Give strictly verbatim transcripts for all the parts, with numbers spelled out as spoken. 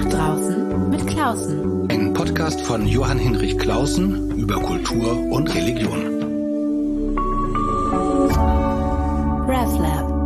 Draußen mit Klausen. Ein Podcast von Johann Hinrich Clausen über Kultur und Religion. RefLab.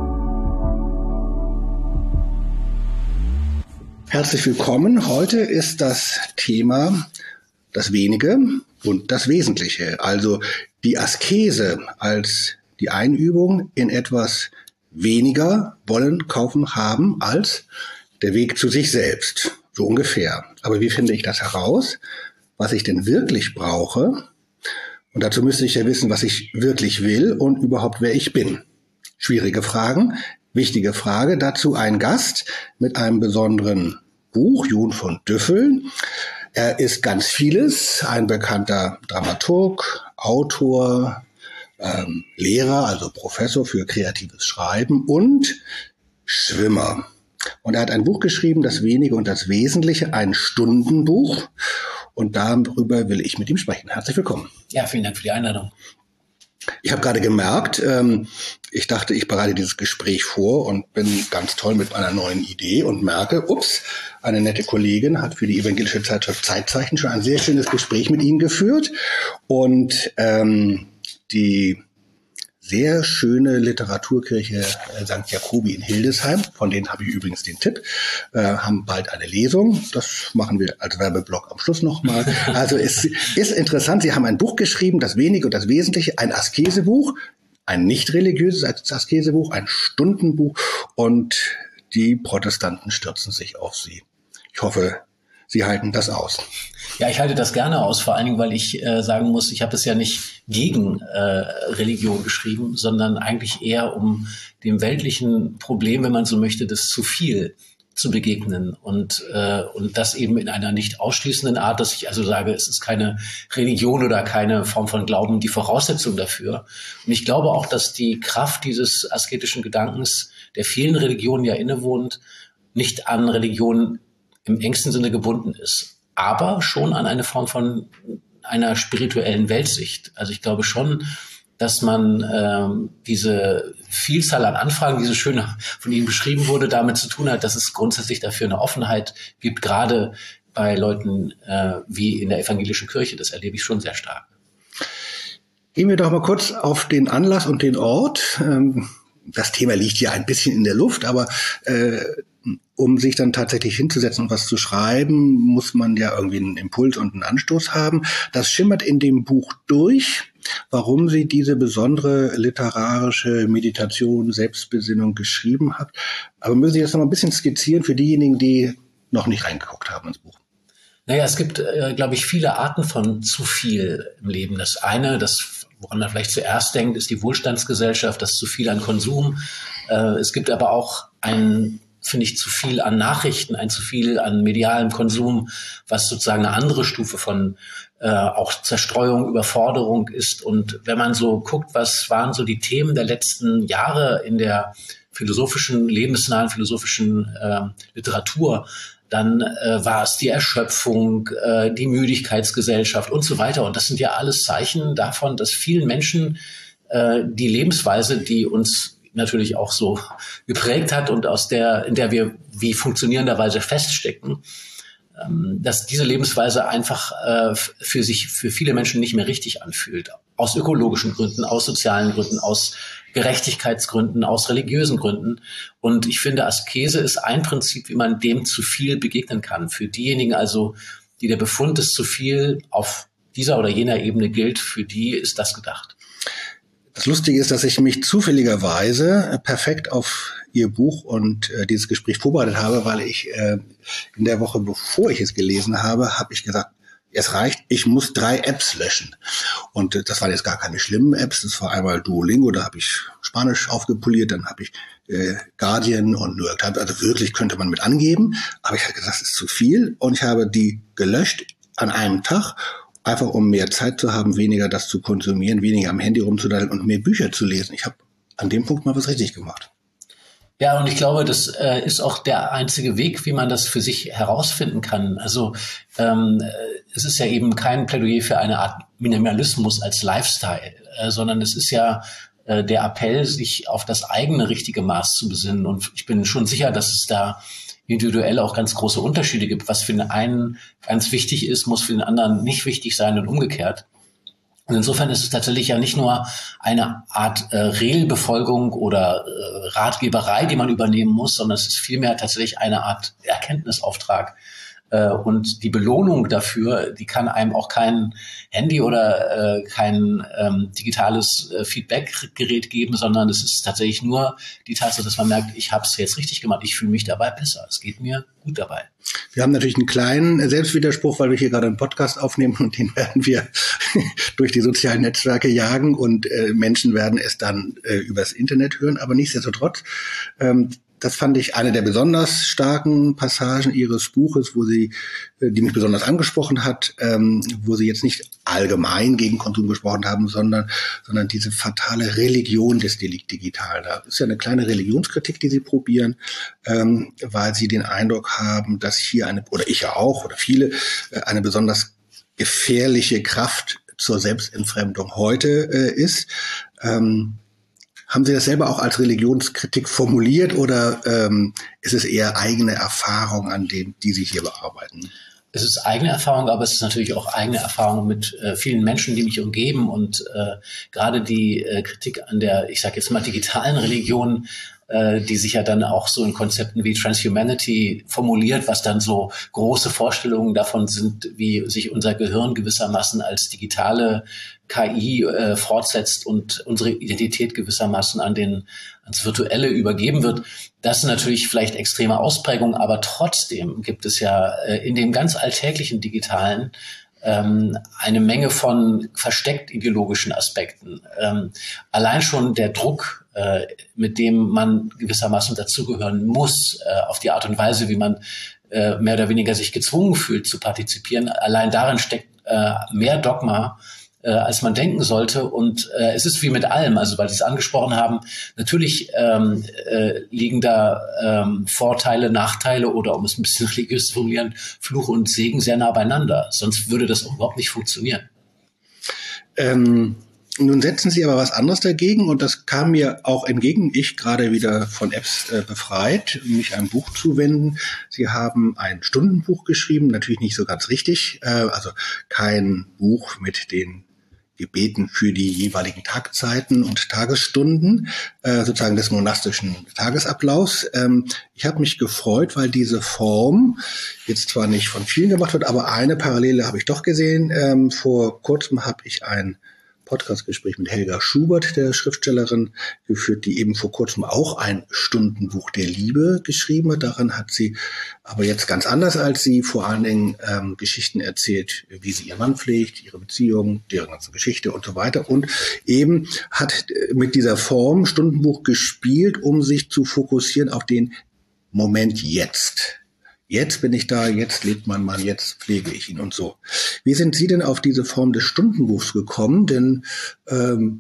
Herzlich willkommen. Heute ist das Thema das Wenige und das Wesentliche. Also die Askese als die Einübung in etwas weniger wollen, kaufen, haben als der Weg zu sich selbst. So ungefähr. Aber wie finde ich das heraus, was ich denn wirklich brauche? Und dazu müsste ich ja wissen, was ich wirklich will und überhaupt wer ich bin. Schwierige Fragen, wichtige Frage. Dazu ein Gast mit einem besonderen Buch, John von Düffel. Er ist ganz vieles, ein bekannter Dramaturg, Autor, ähm, Lehrer, also Professor für kreatives Schreiben und Schwimmer. Und er hat ein Buch geschrieben, Das Wenige und das Wesentliche, ein Stundenbuch. Und darüber will ich mit ihm sprechen. Herzlich willkommen. Ja, vielen Dank für die Einladung. Ich habe gerade gemerkt, ähm, ich dachte, ich bereite dieses Gespräch vor und bin ganz toll mit meiner neuen Idee und merke, ups, eine nette Kollegin hat für die evangelische Zeitschrift Zeitzeichen schon ein sehr schönes Gespräch mit Ihnen geführt. Und ähm, die sehr schöne Literaturkirche Sankt Jakobi in Hildesheim, von denen habe ich übrigens den Tipp, äh, haben bald eine Lesung. Das machen wir als Werbeblock am Schluss nochmal. Also es ist interessant, Sie haben ein Buch geschrieben, Das Wenige und das Wesentliche, ein Askesebuch, ein nicht religiöses Askesebuch, ein Stundenbuch und die Protestanten stürzen sich auf Sie. Ich hoffe, Sie halten das aus. Ja, ich halte das gerne aus, vor allen Dingen, weil ich äh, sagen muss, ich habe das ja nicht gegen äh, Religion geschrieben, sondern eigentlich eher um dem weltlichen Problem, wenn man so möchte, des zu viel zu begegnen und äh, und das eben in einer nicht ausschließenden Art, dass ich also sage, es ist keine Religion oder keine Form von Glauben die Voraussetzung dafür. Und ich glaube auch, dass die Kraft dieses asketischen Gedankens, der vielen Religionen ja innewohnt, nicht an Religion im engsten Sinne gebunden ist, aber schon an eine Form von einer spirituellen Weltsicht. Also ich glaube schon, dass man ähm, diese Vielzahl an Anfragen, die so schön von Ihnen beschrieben wurde, damit zu tun hat, dass es grundsätzlich dafür eine Offenheit gibt, gerade bei Leuten äh, wie in der evangelischen Kirche. Das erlebe ich schon sehr stark. Gehen wir doch mal kurz auf den Anlass und den Ort. Ähm, das Thema liegt ja ein bisschen in der Luft, aber äh, um sich dann tatsächlich hinzusetzen und was zu schreiben, muss man ja irgendwie einen Impuls und einen Anstoß haben. Das schimmert in dem Buch durch, warum Sie diese besondere literarische Meditation, Selbstbesinnung geschrieben haben. Aber müssen Sie das noch mal ein bisschen skizzieren für diejenigen, die noch nicht reingeguckt haben ins Buch? Naja, es gibt, äh, glaube ich, viele Arten von zu viel im Leben. Das eine, das, woran man vielleicht zuerst denkt, ist die Wohlstandsgesellschaft, das zu viel an Konsum. Äh, es gibt aber auch ein finde ich, zu viel an Nachrichten, ein zu viel an medialem Konsum, was sozusagen eine andere Stufe von äh, auch Zerstreuung, Überforderung ist. Und wenn man so guckt, was waren so die Themen der letzten Jahre in der philosophischen, lebensnahen philosophischen äh, Literatur, dann äh, war es die Erschöpfung, äh, die Müdigkeitsgesellschaft und so weiter. Und das sind ja alles Zeichen davon, dass vielen Menschen äh, die Lebensweise, die uns natürlich auch so geprägt hat und aus der, in der wir wie funktionierenderweise feststecken, ähm, dass diese Lebensweise einfach äh, für sich, für viele Menschen nicht mehr richtig anfühlt. Aus ökologischen Gründen, aus sozialen Gründen, aus Gerechtigkeitsgründen, aus religiösen Gründen. Und ich finde, Askese ist ein Prinzip, wie man dem zu viel begegnen kann. Für diejenigen also, die der Befund des zu viel auf dieser oder jener Ebene gilt, für die ist das gedacht. Das Lustige ist, dass ich mich zufälligerweise perfekt auf Ihr Buch und äh, dieses Gespräch vorbereitet habe, weil ich äh, in der Woche, bevor ich es gelesen habe, habe ich gesagt, es reicht, ich muss drei Apps löschen. Und äh, das waren jetzt gar keine schlimmen Apps, das war einmal Duolingo, da habe ich Spanisch aufgepoliert, dann habe ich äh, Guardian und New York Times, also wirklich könnte man mit angeben, aber ich habe gesagt, das ist zu viel und ich habe die gelöscht an einem Tag, einfach um mehr Zeit zu haben, weniger das zu konsumieren, weniger am Handy rumzudaddeln und mehr Bücher zu lesen. Ich habe an dem Punkt mal was richtig gemacht. Ja, und ich glaube, das äh, ist auch der einzige Weg, wie man das für sich herausfinden kann. Also ähm, es ist ja eben kein Plädoyer für eine Art Minimalismus als Lifestyle, äh, sondern es ist ja äh, der Appell, sich auf das eigene richtige Maß zu besinnen. Und ich bin schon sicher, dass es da individuell auch ganz große Unterschiede gibt. Was für den einen ganz wichtig ist, muss für den anderen nicht wichtig sein und umgekehrt. Und insofern ist es tatsächlich ja nicht nur eine Art äh, Regelbefolgung oder äh, Ratgeberei, die man übernehmen muss, sondern es ist vielmehr tatsächlich eine Art Erkenntnisauftrag. Äh, und die Belohnung dafür, die kann einem auch kein Handy oder äh, kein ähm, digitales äh, Feedback-Gerät geben, sondern es ist tatsächlich nur die Tatsache, dass man merkt, ich habe es jetzt richtig gemacht, ich fühle mich dabei besser, es geht mir gut dabei. Wir haben natürlich einen kleinen Selbstwiderspruch, weil wir hier gerade einen Podcast aufnehmen und den werden wir durch die sozialen Netzwerke jagen und äh, Menschen werden es dann äh, übers Internet hören. Aber nichtsdestotrotz, ähm, das fand ich eine der besonders starken Passagen Ihres Buches, wo Sie, äh, die mich besonders angesprochen hat, ähm, wo Sie jetzt nicht allgemein gegen Konsum gesprochen haben, sondern, sondern diese fatale Religion des Digitalen. Da ist ja eine kleine Religionskritik, die Sie probieren, ähm, weil Sie den Eindruck haben, dass hier eine, oder ich ja auch, oder viele, äh, eine besonders gefährliche Kraft zur Selbstentfremdung heute äh, ist. Ähm, haben Sie das selber auch als Religionskritik formuliert oder ähm, ist es eher eigene Erfahrung, an dem, die Sie hier bearbeiten? Es ist eigene Erfahrung, aber es ist natürlich auch eigene Erfahrung mit äh, vielen Menschen, die mich umgeben. Und äh, gerade die äh, Kritik an der, ich sage jetzt mal, digitalen Religion, äh, die sich ja dann auch so in Konzepten wie Transhumanity formuliert, was dann so große Vorstellungen davon sind, wie sich unser Gehirn gewissermaßen als digitale K I äh, fortsetzt und unsere Identität gewissermaßen an den ans Virtuelle übergeben wird. Das sind natürlich vielleicht extreme Ausprägungen, aber trotzdem gibt es ja äh, in dem ganz alltäglichen Digitalen ähm, eine Menge von versteckt ideologischen Aspekten. Ähm, allein schon der Druck, äh, mit dem man gewissermaßen dazugehören muss, äh, auf die Art und Weise, wie man äh, mehr oder weniger sich gezwungen fühlt zu partizipieren, allein darin steckt äh, mehr Dogma, Äh, als man denken sollte. Und äh, es ist wie mit allem, also weil Sie es angesprochen haben, natürlich ähm, äh, liegen da ähm, Vorteile, Nachteile oder, um es ein bisschen religiös zu formulieren, Fluch und Segen sehr nah beieinander. Sonst würde das überhaupt nicht funktionieren. Ähm, nun setzen Sie aber was anderes dagegen und das kam mir auch entgegen. Ich gerade wieder von Apps äh, befreit, mich einem Buch zuwenden. Sie haben ein Stundenbuch geschrieben, natürlich nicht so ganz richtig, äh, also kein Buch mit den Gebeten für die jeweiligen Tagzeiten und Tagesstunden, äh, sozusagen des monastischen Tagesablaufs. Ähm, ich habe mich gefreut, weil diese Form jetzt zwar nicht von vielen gemacht wird, aber eine Parallele habe ich doch gesehen. Ähm, vor kurzem habe ich ein Podcastgespräch mit Helga Schubert, der Schriftstellerin, geführt, die eben vor kurzem auch ein Stundenbuch der Liebe geschrieben hat. Daran hat sie aber jetzt ganz anders als sie vor allen Dingen ähm, Geschichten erzählt, wie sie ihren Mann pflegt, ihre Beziehung, deren ganze Geschichte und so weiter. Und eben hat mit dieser Form Stundenbuch gespielt, um sich zu fokussieren auf den Moment jetzt. Jetzt bin ich da, jetzt lebt mein Mann, jetzt pflege ich ihn und so. Wie sind Sie denn auf diese Form des Stundenbuchs gekommen? Denn ähm,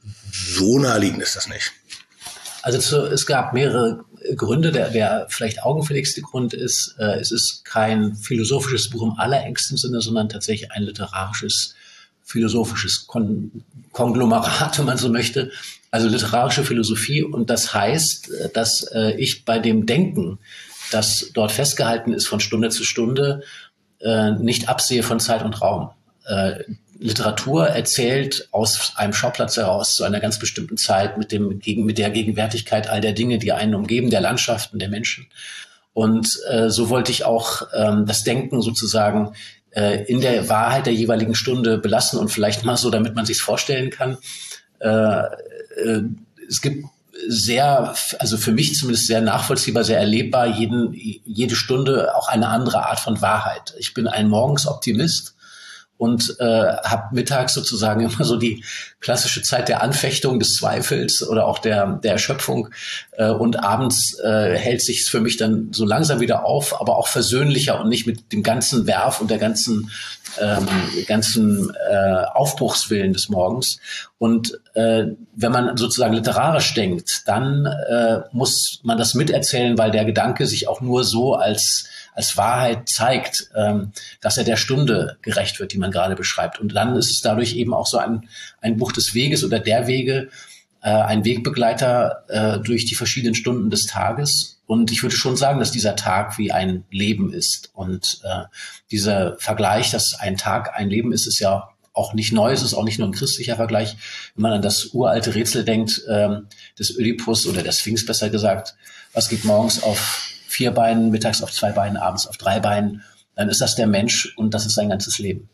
so naheliegend ist das nicht. Also zu, es gab mehrere Gründe. Der, der vielleicht augenfälligste Grund ist, äh, es ist kein philosophisches Buch im allerengsten Sinne, sondern tatsächlich ein literarisches, philosophisches Kon- Konglomerat, wenn man so möchte. Also literarische Philosophie. Und das heißt, dass äh, ich bei dem Denken, das dort festgehalten ist von Stunde zu Stunde, äh, nicht absehe von Zeit und Raum. Äh, Literatur erzählt aus einem Schauplatz heraus zu einer ganz bestimmten Zeit mit dem mit der Gegenwärtigkeit all der Dinge, die einen umgeben, der Landschaften, der Menschen. Und äh, so wollte ich auch ähm, das Denken sozusagen äh, in der Wahrheit der jeweiligen Stunde belassen und vielleicht mal so, damit man sich vorstellen kann. Äh, äh, es gibt sehr, also für mich zumindest sehr nachvollziehbar, sehr erlebbar, jeden, jede Stunde auch eine andere Art von Wahrheit. Ich bin ein Morgensoptimist und äh, habe mittags sozusagen immer so die klassische Zeit der Anfechtung, des Zweifels oder auch der, der Erschöpfung. Äh, und abends äh, hält sich es für mich dann so langsam wieder auf, aber auch versöhnlicher und nicht mit dem ganzen Werf und der ganzen ähm, ganzen äh, Aufbruchswillen des Morgens. Und äh, wenn man sozusagen literarisch denkt, dann äh, muss man das miterzählen, weil der Gedanke sich auch nur so als als Wahrheit zeigt, ähm, dass er der Stunde gerecht wird, die man gerade beschreibt. Und dann ist es dadurch eben auch so ein ein Buch des Weges oder der Wege, äh, ein Wegbegleiter äh, durch die verschiedenen Stunden des Tages. Und ich würde schon sagen, dass dieser Tag wie ein Leben ist. Und äh, dieser Vergleich, dass ein Tag ein Leben ist, ist ja auch nicht neu, es ist auch nicht nur ein christlicher Vergleich. Wenn man an das uralte Rätsel denkt, ähm, des Ödipus oder der Sphinx besser gesagt, was geht morgens auf vier Beinen, mittags auf zwei Beinen, abends auf drei Beinen, dann ist das der Mensch und das ist sein ganzes Leben.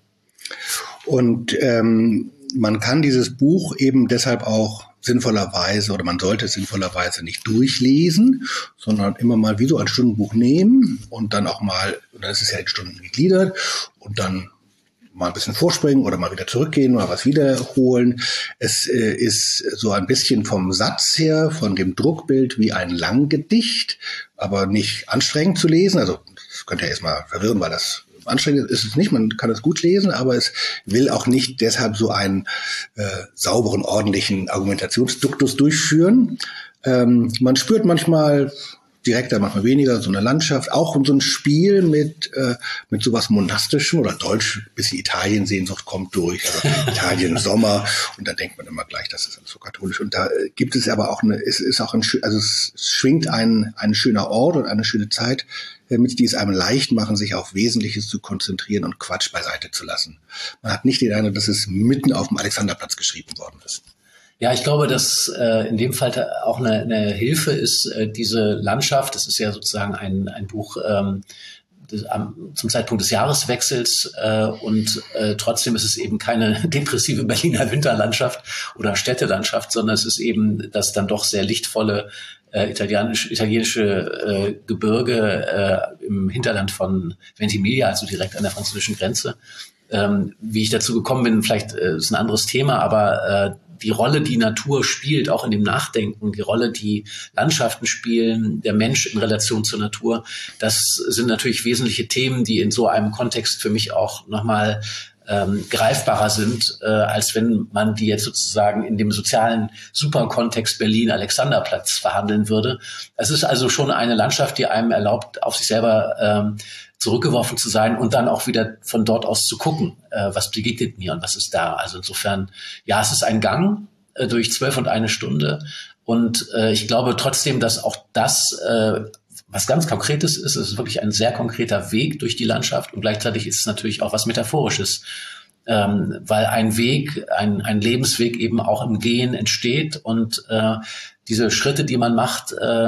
Und ähm, man kann dieses Buch eben deshalb auch sinnvollerweise, oder man sollte es sinnvollerweise nicht durchlesen, sondern immer mal wie so ein Stundenbuch nehmen und dann auch mal, und dann ist es ja in Stunden gegliedert, und dann mal ein bisschen vorspringen oder mal wieder zurückgehen, mal was wiederholen. Es äh, ist so ein bisschen vom Satz her, von dem Druckbild wie ein Langgedicht, aber nicht anstrengend zu lesen. Also das könnte ja erstmal verwirren, weil das anstrengend ist es nicht. Man kann es gut lesen, aber es will auch nicht deshalb so einen äh, sauberen, ordentlichen Argumentationsduktus durchführen. Ähm, man spürt manchmal direkter, manchmal weniger, so eine Landschaft, auch so ein Spiel mit äh, mit sowas Monastischem oder Deutsch, ein bisschen Italien-Sehnsucht kommt durch, also Italien Sommer, und dann denkt man immer gleich, das ist alles so katholisch. Und da äh, gibt es aber auch eine, es ist auch ein, also es schwingt ein ein schöner Ort und eine schöne Zeit, äh, mit die es einem leicht machen, sich auf Wesentliches zu konzentrieren und Quatsch beiseite zu lassen. Man hat nicht den Eindruck, dass es mitten auf dem Alexanderplatz geschrieben worden ist. Ja, ich glaube, dass äh, in dem Fall auch eine, eine Hilfe ist, äh, diese Landschaft. Das ist ja sozusagen ein, ein Buch ähm, des, am, zum Zeitpunkt des Jahreswechsels äh, und äh, trotzdem ist es eben keine depressive Berliner Winterlandschaft oder Städtelandschaft, sondern es ist eben das dann doch sehr lichtvolle äh, italienisch, italienische äh, Gebirge äh, im Hinterland von Ventimiglia, also direkt an der französischen Grenze. Ähm, wie ich dazu gekommen bin, vielleicht äh, ist ein anderes Thema, aber äh, die Rolle, die Natur spielt, auch in dem Nachdenken, die Rolle, die Landschaften spielen, der Mensch in Relation zur Natur, das sind natürlich wesentliche Themen, die in so einem Kontext für mich auch nochmal ähm, greifbarer sind, äh, als wenn man die jetzt sozusagen in dem sozialen Superkontext Berlin-Alexanderplatz verhandeln würde. Es ist also schon eine Landschaft, die einem erlaubt, auf sich selber ähm, zurückgeworfen zu sein und dann auch wieder von dort aus zu gucken, äh, was begegnet mir und was ist da. Also insofern, ja, es ist ein Gang äh, durch zwölf und eine Stunde. Und äh, ich glaube trotzdem, dass auch das, äh, was ganz Konkretes ist, es ist wirklich ein sehr konkreter Weg durch die Landschaft und gleichzeitig ist es natürlich auch was Metaphorisches, ähm, weil ein Weg, ein, ein Lebensweg eben auch im Gehen entsteht und äh, diese Schritte, die man macht, äh,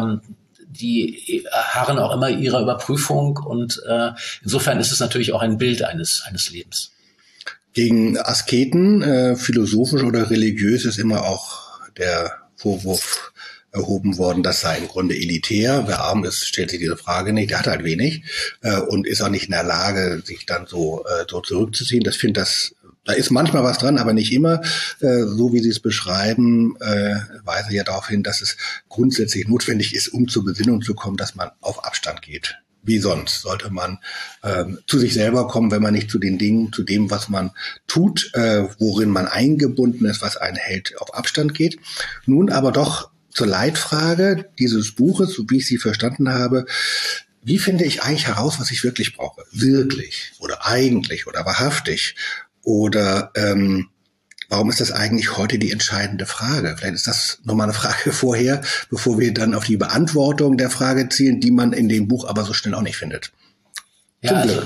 die harren auch immer ihrer Überprüfung und äh, insofern ist es natürlich auch ein Bild eines eines Lebens. Gegen Asketen, äh, philosophisch oder religiös, ist immer auch der Vorwurf erhoben worden, das sei im Grunde elitär. Wer arm ist, stellt sich diese Frage nicht, der hat halt wenig äh, und ist auch nicht in der Lage, sich dann so äh, so zurückzuziehen. Das finde das Da ist manchmal was dran, aber nicht immer. Äh, so wie Sie es beschreiben, äh, weise ja darauf hin, dass es grundsätzlich notwendig ist, um zur Besinnung zu kommen, dass man auf Abstand geht. Wie sonst sollte man ähm, zu sich selber kommen, wenn man nicht zu den Dingen, zu dem, was man tut, äh, worin man eingebunden ist, was einen hält, auf Abstand geht. Nun aber doch zur Leitfrage dieses Buches, so wie ich sie verstanden habe. Wie finde ich eigentlich heraus, was ich wirklich brauche? Wirklich oder eigentlich oder wahrhaftig? Oder ähm, warum ist das eigentlich heute die entscheidende Frage? Vielleicht ist das nochmal eine Frage vorher, bevor wir dann auf die Beantwortung der Frage zielen, die man in dem Buch aber so schnell auch nicht findet. Ja, also,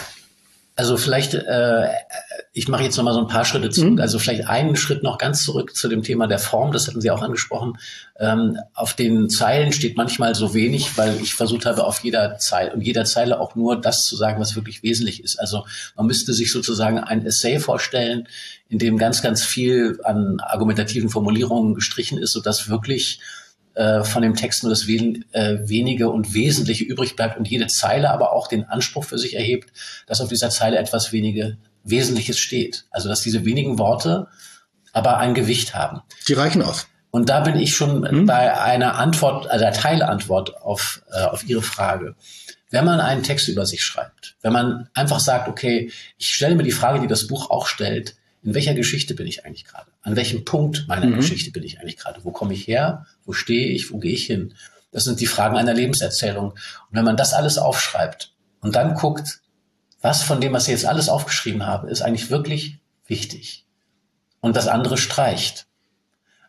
also vielleicht, äh, ich mache jetzt nochmal so ein paar Schritte zurück. Mhm. Also vielleicht einen Schritt noch ganz zurück zu dem Thema der Form, das hatten Sie auch angesprochen. Ähm, auf den Zeilen steht manchmal so wenig, weil ich versucht habe, auf jeder Zeile und jeder Zeile auch nur das zu sagen, was wirklich wesentlich ist. Also man müsste sich sozusagen ein Essay vorstellen, in dem ganz, ganz viel an argumentativen Formulierungen gestrichen ist, sodass wirklich äh, von dem Text nur das wen, äh, wenige und Wesentliche übrig bleibt und jede Zeile aber auch den Anspruch für sich erhebt, dass auf dieser Zeile etwas wenige Wesentliches steht. Also dass diese wenigen Worte aber ein Gewicht haben. Die reichen aus. Und da bin ich schon hm. bei einer Antwort, also einer Teilantwort auf, äh, auf Ihre Frage. Wenn man einen Text über sich schreibt, wenn man einfach sagt, okay, ich stelle mir die Frage, die das Buch auch stellt, in welcher Geschichte bin ich eigentlich gerade? An welchem Punkt meiner mhm. Geschichte bin ich eigentlich gerade? Wo komme ich her? Wo stehe ich? Wo gehe ich hin? Das sind die Fragen einer Lebenserzählung. Und wenn man das alles aufschreibt und dann guckt, was von dem, was ich jetzt alles aufgeschrieben habe, ist eigentlich wirklich wichtig und das andere streicht,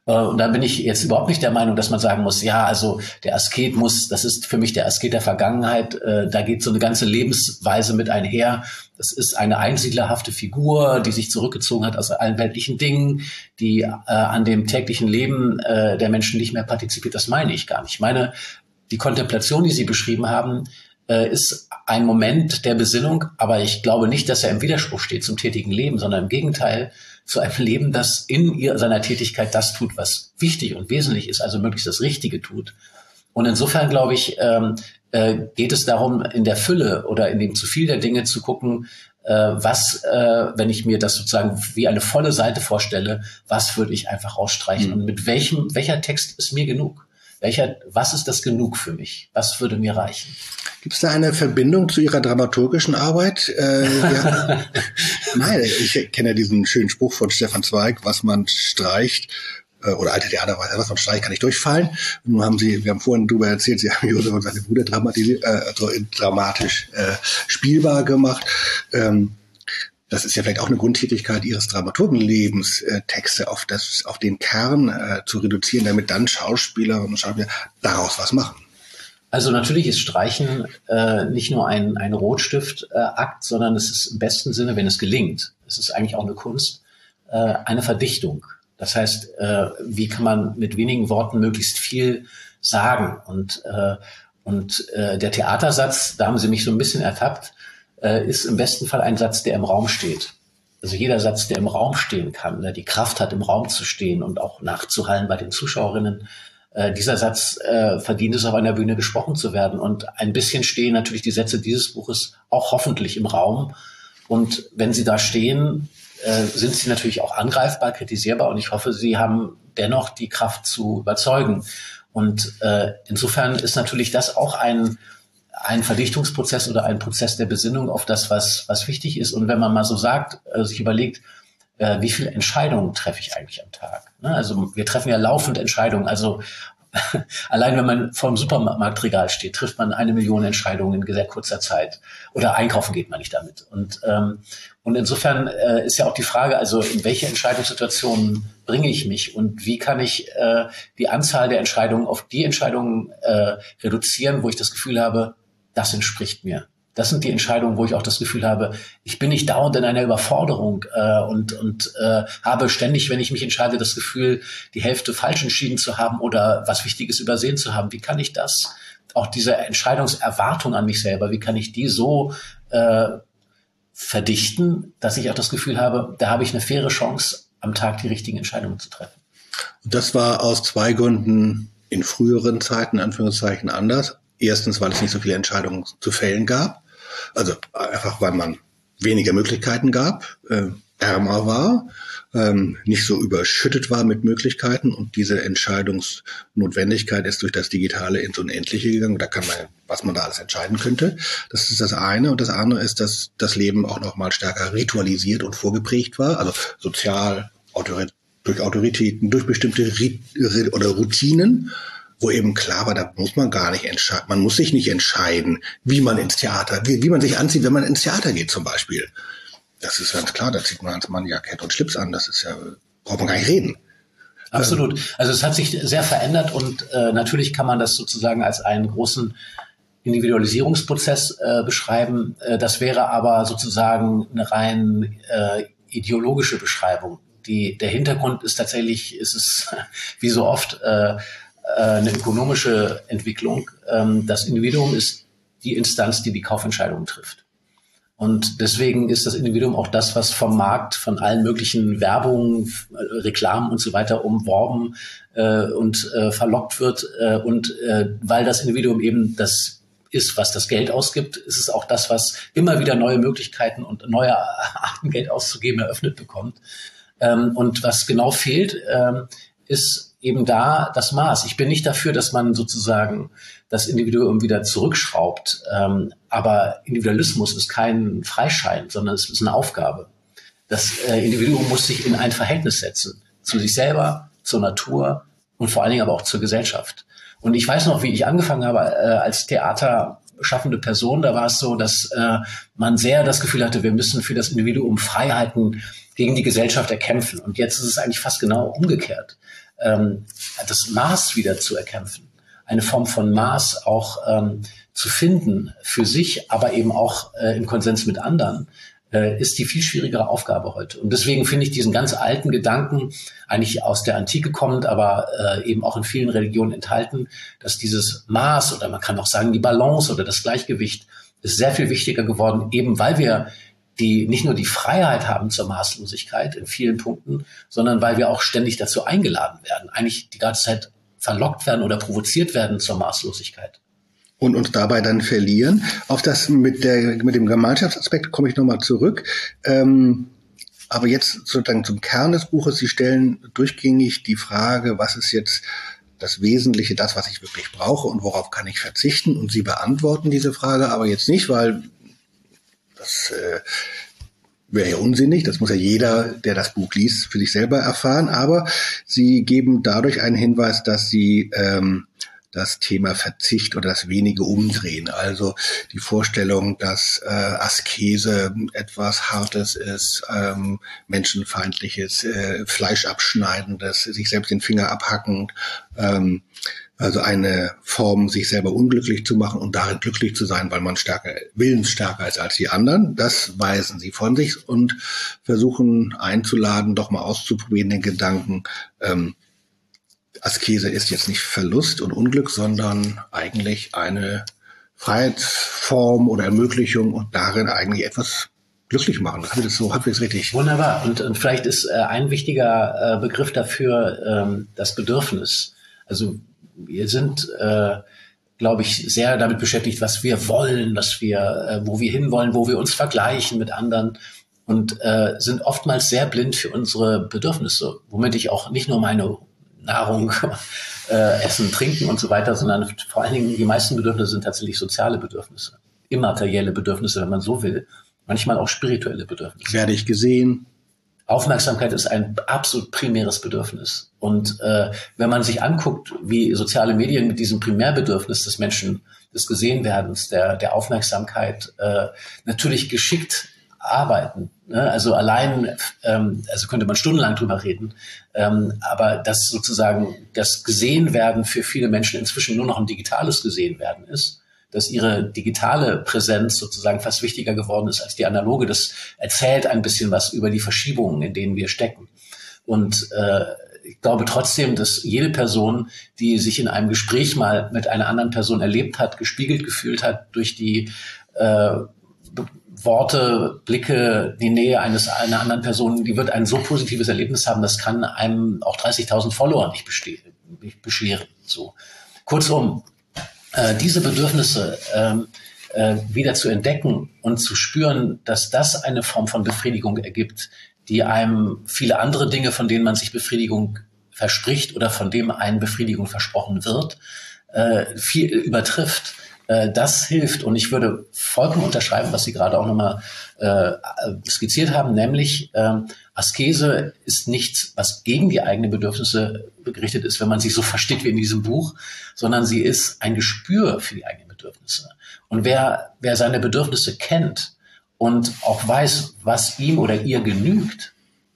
Und da bin ich jetzt überhaupt nicht der Meinung, dass man sagen muss, ja, also der Asket muss, das ist für mich der Asket der Vergangenheit, da geht so eine ganze Lebensweise mit einher. Das ist eine einsiedlerhafte Figur, die sich zurückgezogen hat aus allen weltlichen Dingen, die äh, an dem täglichen Leben äh, der Menschen nicht mehr partizipiert. Das meine ich gar nicht. Ich meine, die Kontemplation, die Sie beschrieben haben, äh, ist ein Moment der Besinnung, aber ich glaube nicht, dass er im Widerspruch steht zum tätigen Leben, sondern im Gegenteil zu einem Leben, das in ihr, seiner Tätigkeit das tut, was wichtig und wesentlich ist, also möglichst das Richtige tut. Und insofern, glaube ich, ähm, äh, geht es darum, in der Fülle oder in dem zu viel der Dinge zu gucken, äh, was, äh, wenn ich mir das sozusagen wie eine volle Seite vorstelle, was würde ich einfach rausstreichen mhm. und mit welchem, welcher Text ist mir genug? Welcher, was ist das genug für mich? Was würde mir reichen? Gibt es da eine Verbindung zu Ihrer dramaturgischen Arbeit? Äh, ja. Nein, ich kenne ja diesen schönen Spruch von Stefan Zweig, was man streicht, äh, oder alte Theaterweise, was man streicht, kann nicht durchfallen. Nun haben Sie, wir haben vorhin darüber erzählt, Sie haben Josef und seine Brüder dramatisch, äh, also dramatisch äh, spielbar gemacht. Ähm, Das ist ja vielleicht auch eine Grundtätigkeit Ihres Dramaturgenlebens, äh, Texte auf das, auf den Kern äh, zu reduzieren, damit dann Schauspielerinnen und Schauspieler daraus was machen. Also natürlich ist Streichen äh, nicht nur ein, ein Rotstiftakt, äh, sondern es ist im besten Sinne, wenn es gelingt, es ist eigentlich auch eine Kunst, äh, eine Verdichtung. Das heißt, äh, wie kann man mit wenigen Worten möglichst viel sagen? Und, äh, und äh, der Theatersatz, da haben Sie mich so ein bisschen ertappt, ist im besten Fall ein Satz, der im Raum steht. Also jeder Satz, der im Raum stehen kann, der die Kraft hat, im Raum zu stehen und auch nachzuhallen bei den Zuschauerinnen, äh, dieser Satz äh, verdient es, auf einer Bühne gesprochen zu werden. Und ein bisschen stehen natürlich die Sätze dieses Buches auch hoffentlich im Raum. Und wenn sie da stehen, äh, sind sie natürlich auch angreifbar, kritisierbar. Und ich hoffe, sie haben dennoch die Kraft zu überzeugen. Und äh, insofern ist natürlich das auch ein ein Verdichtungsprozess oder ein Prozess der Besinnung auf das, was, was wichtig ist. Und wenn man mal so sagt, äh, sich überlegt, äh, wie viele Entscheidungen treffe ich eigentlich am Tag? Ne? Also wir treffen ja laufend Entscheidungen. Also allein wenn man vor dem Supermarktregal steht, trifft man eine Million Entscheidungen in sehr kurzer Zeit. Oder einkaufen geht man nicht damit. Und, ähm, und insofern äh, ist ja auch die Frage, also in welche Entscheidungssituationen bringe ich mich und wie kann ich äh, die Anzahl der Entscheidungen auf die Entscheidungen äh, reduzieren, wo ich das Gefühl habe, das entspricht mir. Das sind die Entscheidungen, wo ich auch das Gefühl habe, ich bin nicht dauernd in einer Überforderung äh, und, und äh, habe ständig, wenn ich mich entscheide, das Gefühl, die Hälfte falsch entschieden zu haben oder was Wichtiges übersehen zu haben. Wie kann ich das, auch diese Entscheidungserwartung an mich selber, wie kann ich die so äh, verdichten, dass ich auch das Gefühl habe, da habe ich eine faire Chance, am Tag die richtigen Entscheidungen zu treffen. Und das war aus zwei Gründen in früheren Zeiten, in Anführungszeichen, anders. Erstens, weil es nicht so viele Entscheidungen zu fällen gab. Also einfach, weil man weniger Möglichkeiten gab, äh, ärmer war, ähm, nicht so überschüttet war mit Möglichkeiten und diese Entscheidungsnotwendigkeit ist durch das Digitale ins Unendliche gegangen. Da kann man, was man da alles entscheiden könnte. Das ist das eine. Und das andere ist, dass das Leben auch noch mal stärker ritualisiert und vorgeprägt war, also sozial, autorit- durch Autoritäten, durch bestimmte Rit- oder Routinen, wo eben klar war, da muss man gar nicht entscheiden, man muss sich nicht entscheiden, wie man ins Theater, wie, wie man sich anzieht, wenn man ins Theater geht zum Beispiel. Das ist ganz klar, da zieht man als Mann Jackett und Schlips an, das ist ja, braucht man gar nicht reden. Absolut. Also es hat sich sehr verändert und äh, natürlich kann man das sozusagen als einen großen Individualisierungsprozess äh, beschreiben. Äh, das wäre aber sozusagen eine rein äh, ideologische Beschreibung. Die, der Hintergrund ist tatsächlich, ist es wie so oft äh, eine ökonomische Entwicklung. Das Individuum ist die Instanz, die die Kaufentscheidungen trifft. Und deswegen ist das Individuum auch das, was vom Markt, von allen möglichen Werbungen, Reklamen und so weiter umworben und verlockt wird. Und weil das Individuum eben das ist, was das Geld ausgibt, ist es auch das, was immer wieder neue Möglichkeiten und neue Arten, Geld auszugeben, eröffnet bekommt. Und was genau fehlt, ist eben da das Maß. Ich bin nicht dafür, dass man sozusagen das Individuum wieder zurückschraubt. Ähm, aber Individualismus ist kein Freischein, sondern es ist eine Aufgabe. Das äh, Individuum muss sich in ein Verhältnis setzen. Zu sich selber, zur Natur und vor allen Dingen aber auch zur Gesellschaft. Und ich weiß noch, wie ich angefangen habe äh, als theaterschaffende Person. Da war es so, dass äh, man sehr das Gefühl hatte, wir müssen für das Individuum Freiheiten gegen die Gesellschaft erkämpfen. Und jetzt ist es eigentlich fast genau umgekehrt. ähm, das Maß wieder zu erkämpfen, eine Form von Maß auch ähm, zu finden für sich, aber eben auch äh, im Konsens mit anderen, äh, ist die viel schwierigere Aufgabe heute. Und deswegen finde ich diesen ganz alten Gedanken, eigentlich aus der Antike kommend, aber äh, eben auch in vielen Religionen enthalten, dass dieses Maß oder man kann auch sagen die Balance oder das Gleichgewicht ist sehr viel wichtiger geworden, eben weil wir die nicht nur die Freiheit haben zur Maßlosigkeit in vielen Punkten, sondern weil wir auch ständig dazu eingeladen werden, eigentlich die ganze Zeit verlockt werden oder provoziert werden zur Maßlosigkeit. Und uns dabei dann verlieren. Auf das mit der mit dem Gemeinschaftsaspekt komme ich nochmal zurück. Ähm, aber jetzt sozusagen zum Kern des Buches. Sie stellen durchgängig die Frage, was ist jetzt das Wesentliche, das, was ich wirklich brauche und worauf kann ich verzichten? Und Sie beantworten diese Frage aber jetzt nicht, weil das äh, wäre ja unsinnig. Das muss ja jeder, der das Buch liest, für sich selber erfahren. Aber Sie geben dadurch einen Hinweis, dass Sie ähm, das Thema Verzicht oder das Wenige umdrehen. Also die Vorstellung, dass äh, Askese etwas Hartes ist, ähm, menschenfeindliches, äh, Fleischabschneidendes, sich selbst den Finger abhackend, ähm, also eine Form, sich selber unglücklich zu machen und darin glücklich zu sein, weil man stärker, willensstärker ist als die anderen. Das weisen sie von sich und versuchen einzuladen, doch mal auszuprobieren, den Gedanken, ähm, Askese ist jetzt nicht Verlust und Unglück, sondern eigentlich eine Freiheitsform oder Ermöglichung und darin eigentlich etwas glücklich machen. Habe ich das so halbwegs richtig? Wunderbar. Und, und vielleicht ist äh, ein wichtiger äh, Begriff dafür ähm, das Bedürfnis. Also wir sind, äh, glaube ich, sehr damit beschäftigt, was wir wollen, was wir, äh, wo wir hinwollen, wo wir uns vergleichen mit anderen und äh, sind oftmals sehr blind für unsere Bedürfnisse, womit ich auch nicht nur meine Nahrung, äh, Essen, Trinken und so weiter, sondern vor allen Dingen die meisten Bedürfnisse sind tatsächlich soziale Bedürfnisse, immaterielle Bedürfnisse, wenn man so will, manchmal auch spirituelle Bedürfnisse. Werde ich gesehen? Aufmerksamkeit ist ein absolut primäres Bedürfnis. Und äh, wenn man sich anguckt, wie soziale Medien mit diesem Primärbedürfnis des Menschen, des Gesehenwerdens, der, der Aufmerksamkeit äh, natürlich geschickt arbeiten. Ne? Also allein, ähm, also könnte man stundenlang drüber reden, ähm, aber dass sozusagen das Gesehenwerden für viele Menschen inzwischen nur noch ein digitales Gesehenwerden ist, dass ihre digitale Präsenz sozusagen fast wichtiger geworden ist als die analoge, das erzählt ein bisschen was über die Verschiebungen, in denen wir stecken. Und äh, ich glaube trotzdem, dass jede Person, die sich in einem Gespräch mal mit einer anderen Person erlebt hat, gespiegelt gefühlt hat durch die äh, Worte, Blicke, die Nähe eines einer anderen Person, die wird ein so positives Erlebnis haben, das kann einem auch dreißigtausend Follower nicht, beste- nicht bescheren. So. Kurzum, äh, diese Bedürfnisse ähm, äh, wieder zu entdecken und zu spüren, dass das eine Form von Befriedigung ergibt, die einem viele andere Dinge, von denen man sich Befriedigung verspricht oder von dem einen Befriedigung versprochen wird, äh, viel übertrifft. Das hilft und ich würde vollkommen unterschreiben, was Sie gerade auch nochmal äh, skizziert haben, nämlich äh, Askese ist nichts, was gegen die eigenen Bedürfnisse gerichtet ist, wenn man sich so versteht wie in diesem Buch, sondern sie ist ein Gespür für die eigenen Bedürfnisse. Und wer, wer seine Bedürfnisse kennt und auch weiß, was ihm oder ihr genügt,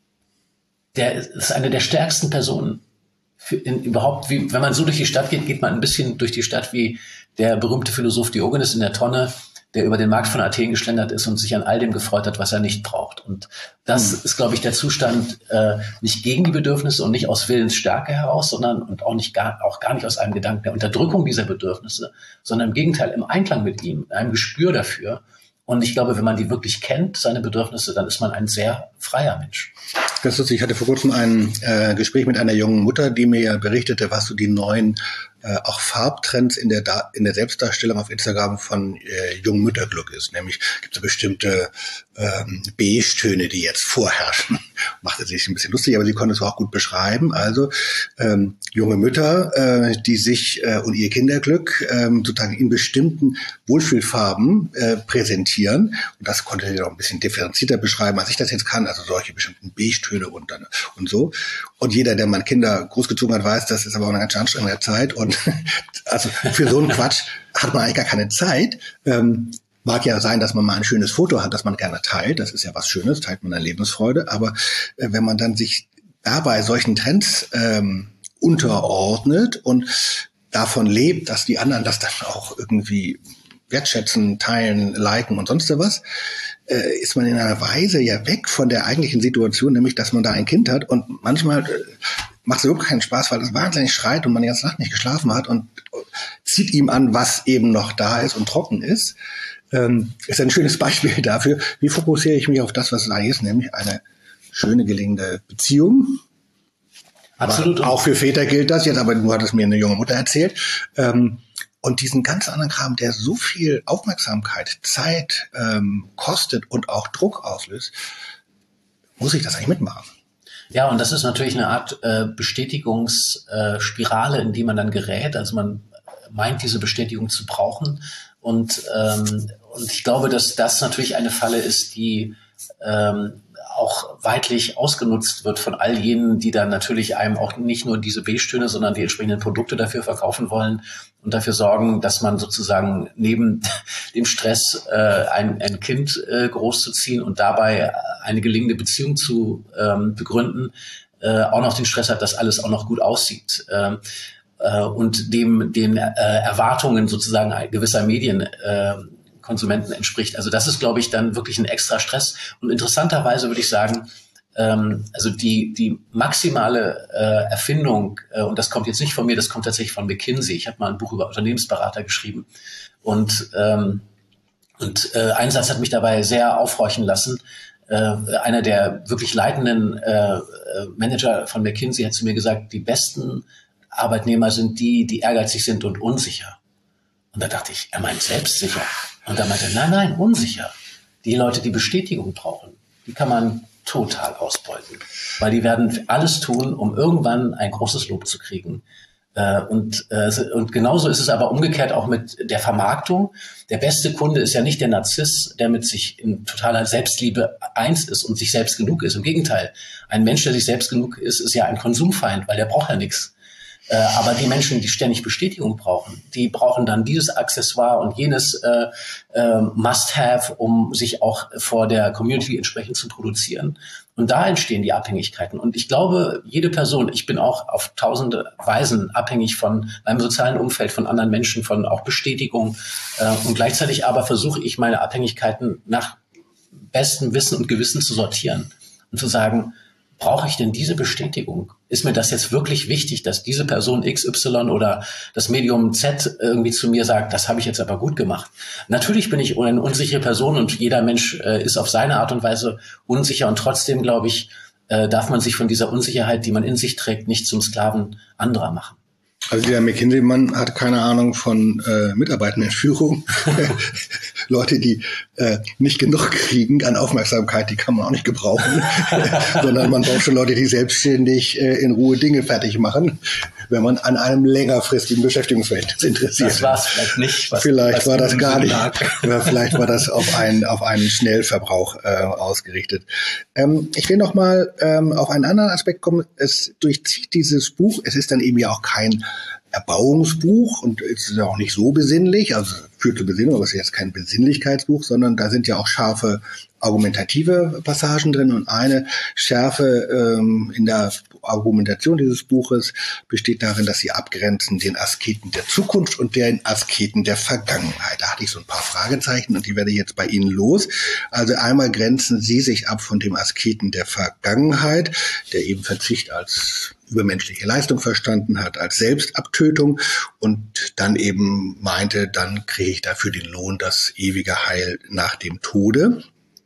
der ist eine der stärksten Personen. Für in, überhaupt, wie, wenn man so durch die Stadt geht, geht man ein bisschen durch die Stadt wie der berühmte Philosoph Diogenes in der Tonne, der über den Markt von Athen geschlendert ist und sich an all dem gefreut hat, was er nicht braucht. Und das hm. ist, glaube ich, der Zustand äh, nicht gegen die Bedürfnisse und nicht aus Willensstärke heraus, sondern und auch nicht gar, auch gar nicht aus einem Gedanken der Unterdrückung dieser Bedürfnisse, sondern im Gegenteil im Einklang mit ihm, in einem Gespür dafür. Und ich glaube, wenn man die wirklich kennt, seine Bedürfnisse, dann ist man ein sehr freier Mensch. Das ist, ich hatte vor kurzem ein äh, Gespräch mit einer jungen Mutter, die mir berichtete, was so die neuen äh, auch Farbtrends in der da in der Selbstdarstellung auf Instagram von äh, jungen Mütterglück ist. Nämlich gibt es so bestimmte ähm, Beige-Töne, die jetzt vorherrschen. Machte sich ein bisschen lustig, aber sie konnte es auch gut beschreiben. Also ähm, junge Mütter, äh, die sich äh, und ihr Kinderglück ähm, sozusagen in bestimmten Wohlfühlfarben äh, präsentieren. Und das konnte sie noch ein bisschen differenzierter beschreiben, als ich das jetzt kann. Also solche bestimmten Beige-Töne und dann und so. Und jeder, der mal Kinder großgezogen hat, weiß, das ist aber auch eine ganz anstrengende Zeit. Und also für so einen Quatsch hat man eigentlich gar keine Zeit. Ähm, mag ja sein, dass man mal ein schönes Foto hat, das man gerne teilt. Das ist ja was Schönes, teilt man eine Lebensfreude. Aber äh, wenn man dann sich dabei solchen Trends ähm, unterordnet und davon lebt, dass die anderen das dann auch irgendwie wertschätzen, teilen, liken und sonst was, äh, ist man in einer Weise ja weg von der eigentlichen Situation, nämlich, dass man da ein Kind hat und manchmal äh, macht es überhaupt keinen Spaß, weil es wahnsinnig schreit und man die ganze Nacht nicht geschlafen hat und zieht ihm an, was eben noch da ist und trocken ist. Ähm, ist ein schönes Beispiel dafür, wie fokussiere ich mich auf das, was es eigentlich ist, nämlich eine schöne, gelingende Beziehung. Absolut. Aber auch für Väter gilt das jetzt, aber du hattest mir eine junge Mutter erzählt. Ähm, und diesen ganz anderen Kram, der so viel Aufmerksamkeit, Zeit ähm, kostet und auch Druck auslöst, muss ich das eigentlich mitmachen? Ja, und das ist natürlich eine Art äh, Bestätigungsspirale, äh, in die man dann gerät. Also man meint, diese Bestätigung zu brauchen. Und, ähm, und ich glaube, dass das natürlich eine Falle ist, die ähm, auch weitlich ausgenutzt wird von all jenen, die dann natürlich einem auch nicht nur diese B-Stöhne, sondern die entsprechenden Produkte dafür verkaufen wollen und dafür sorgen, dass man sozusagen neben dem Stress äh, ein, ein Kind äh, großzuziehen und dabei eine gelingende Beziehung zu ähm, begründen, äh, auch noch den Stress hat, dass alles auch noch gut aussieht. Ähm, äh, und dem den äh, Erwartungen sozusagen gewisser Medien äh, Konsumenten entspricht. Also das ist, glaube ich, dann wirklich ein extra Stress. Und interessanterweise würde ich sagen, ähm, also die die maximale äh, Erfindung, äh, und das kommt jetzt nicht von mir, das kommt tatsächlich von McKinsey. Ich habe mal ein Buch über Unternehmensberater geschrieben. Und, ähm, und äh, ein Satz hat mich dabei sehr aufhorchen lassen. Äh, einer der wirklich leitenden äh, Manager von McKinsey hat zu mir gesagt, die besten Arbeitnehmer sind die, die ehrgeizig sind und unsicher. Und da dachte ich, er meint selbstsicher. Und da meinte er, nein, nein, unsicher. Die Leute, die Bestätigung brauchen, die kann man total ausbeuten. Weil die werden alles tun, um irgendwann ein großes Lob zu kriegen. Und, und genauso ist es aber umgekehrt auch mit der Vermarktung. Der beste Kunde ist ja nicht der Narziss, der mit sich in totaler Selbstliebe eins ist und sich selbst genug ist. Im Gegenteil, ein Mensch, der sich selbst genug ist, ist ja ein Konsumfeind, weil der braucht ja nichts. Äh, aber die Menschen, die ständig Bestätigung brauchen, die brauchen dann dieses Accessoire und jenes äh, äh, Must-Have, um sich auch vor der Community entsprechend zu produzieren. Und da entstehen die Abhängigkeiten. Und ich glaube, jede Person, ich bin auch auf tausende Weisen abhängig von meinem sozialen Umfeld, von anderen Menschen, von auch Bestätigung. Äh, und gleichzeitig aber versuche ich, meine Abhängigkeiten nach bestem Wissen und Gewissen zu sortieren und zu sagen, brauche ich denn diese Bestätigung? Ist mir das jetzt wirklich wichtig, dass diese Person X Y oder das Medium Z irgendwie zu mir sagt, das habe ich jetzt aber gut gemacht? Natürlich bin ich eine unsichere Person und jeder Mensch äh, ist auf seine Art und Weise unsicher und trotzdem, glaube ich, äh, darf man sich von dieser Unsicherheit, die man in sich trägt, nicht zum Sklaven anderer machen. Also der McKinsey-Mann hat keine Ahnung von äh, Mitarbeitendenführung. Leute, die äh, nicht genug kriegen an Aufmerksamkeit, die kann man auch nicht gebrauchen. Sondern man braucht schon Leute, die selbstständig äh, in Ruhe Dinge fertig machen, wenn man an einem längerfristigen Beschäftigungsverhältnis interessiert. Das war es vielleicht nicht. Was, vielleicht was war das gar nicht. Oder vielleicht war das auf einen, auf einen Schnellverbrauch äh, ausgerichtet. Ähm, ich will noch mal ähm, auf einen anderen Aspekt kommen. Es durchzieht dieses Buch. Es ist dann eben ja auch kein Erbauungsbuch und es ist auch nicht so besinnlich, also führt zur Besinnung, aber es ist jetzt kein Besinnlichkeitsbuch, sondern da sind ja auch scharfe argumentative Passagen drin und eine Schärfe ähm, in der Argumentation dieses Buches besteht darin, dass sie abgrenzen den Asketen der Zukunft und den Asketen der Vergangenheit. Da hatte ich so ein paar Fragezeichen und die werde ich jetzt bei Ihnen los. Also einmal grenzen Sie sich ab von dem Asketen der Vergangenheit, der eben Verzicht als übermenschliche Leistung verstanden hat, als Selbstabtötung und dann eben meinte, dann kriege ich dafür den Lohn, das ewige Heil nach dem Tode.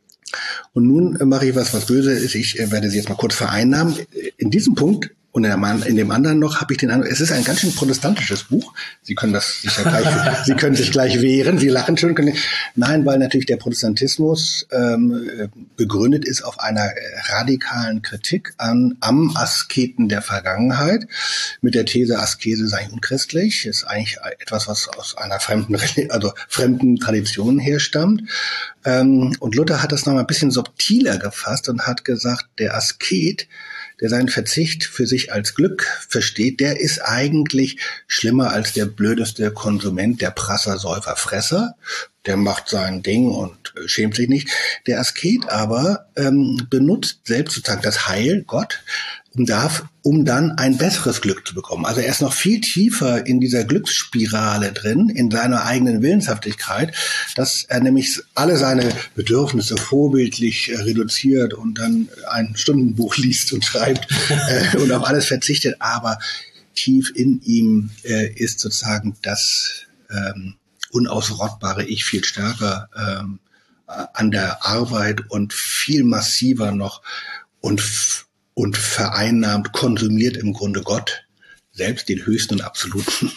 Und nun mache ich was, was böse ist. Ich werde Sie jetzt mal kurz vereinnahmen. In diesem Punkt und in dem anderen noch habe ich den Eindruck, es ist ein ganz schön protestantisches Buch. Sie können das sicher gleich, Sie können sich gleich wehren. Sie lachen schon. Nein, weil natürlich der Protestantismus ähm, begründet ist auf einer radikalen Kritik an am Asketen der Vergangenheit mit der These, Askese sei unchristlich, ist eigentlich etwas, was aus einer fremden, also fremden Tradition herstammt. Ähm, und Luther hat das noch mal ein bisschen subtiler gefasst und hat gesagt, der Asket, der seinen Verzicht für sich als Glück versteht, der ist eigentlich schlimmer als der blödeste Konsument, der Prasser, Säufer, Fresser. Der macht sein Ding und äh, schämt sich nicht. Der Asket aber ähm, benutzt selbst sozusagen das Heil, Gott, um darf, um dann ein besseres Glück zu bekommen. Also er ist noch viel tiefer in dieser Glücksspirale drin, in seiner eigenen Willenshaftigkeit, dass er nämlich alle seine Bedürfnisse vorbildlich äh, reduziert und dann ein Stundenbuch liest und schreibt äh, und auf alles verzichtet. Aber tief in ihm äh, ist sozusagen das ähm, unausrottbare Ich viel stärker ähm, an der Arbeit und viel massiver noch und und vereinnahmt, konsumiert im Grunde Gott, selbst den höchsten und absoluten.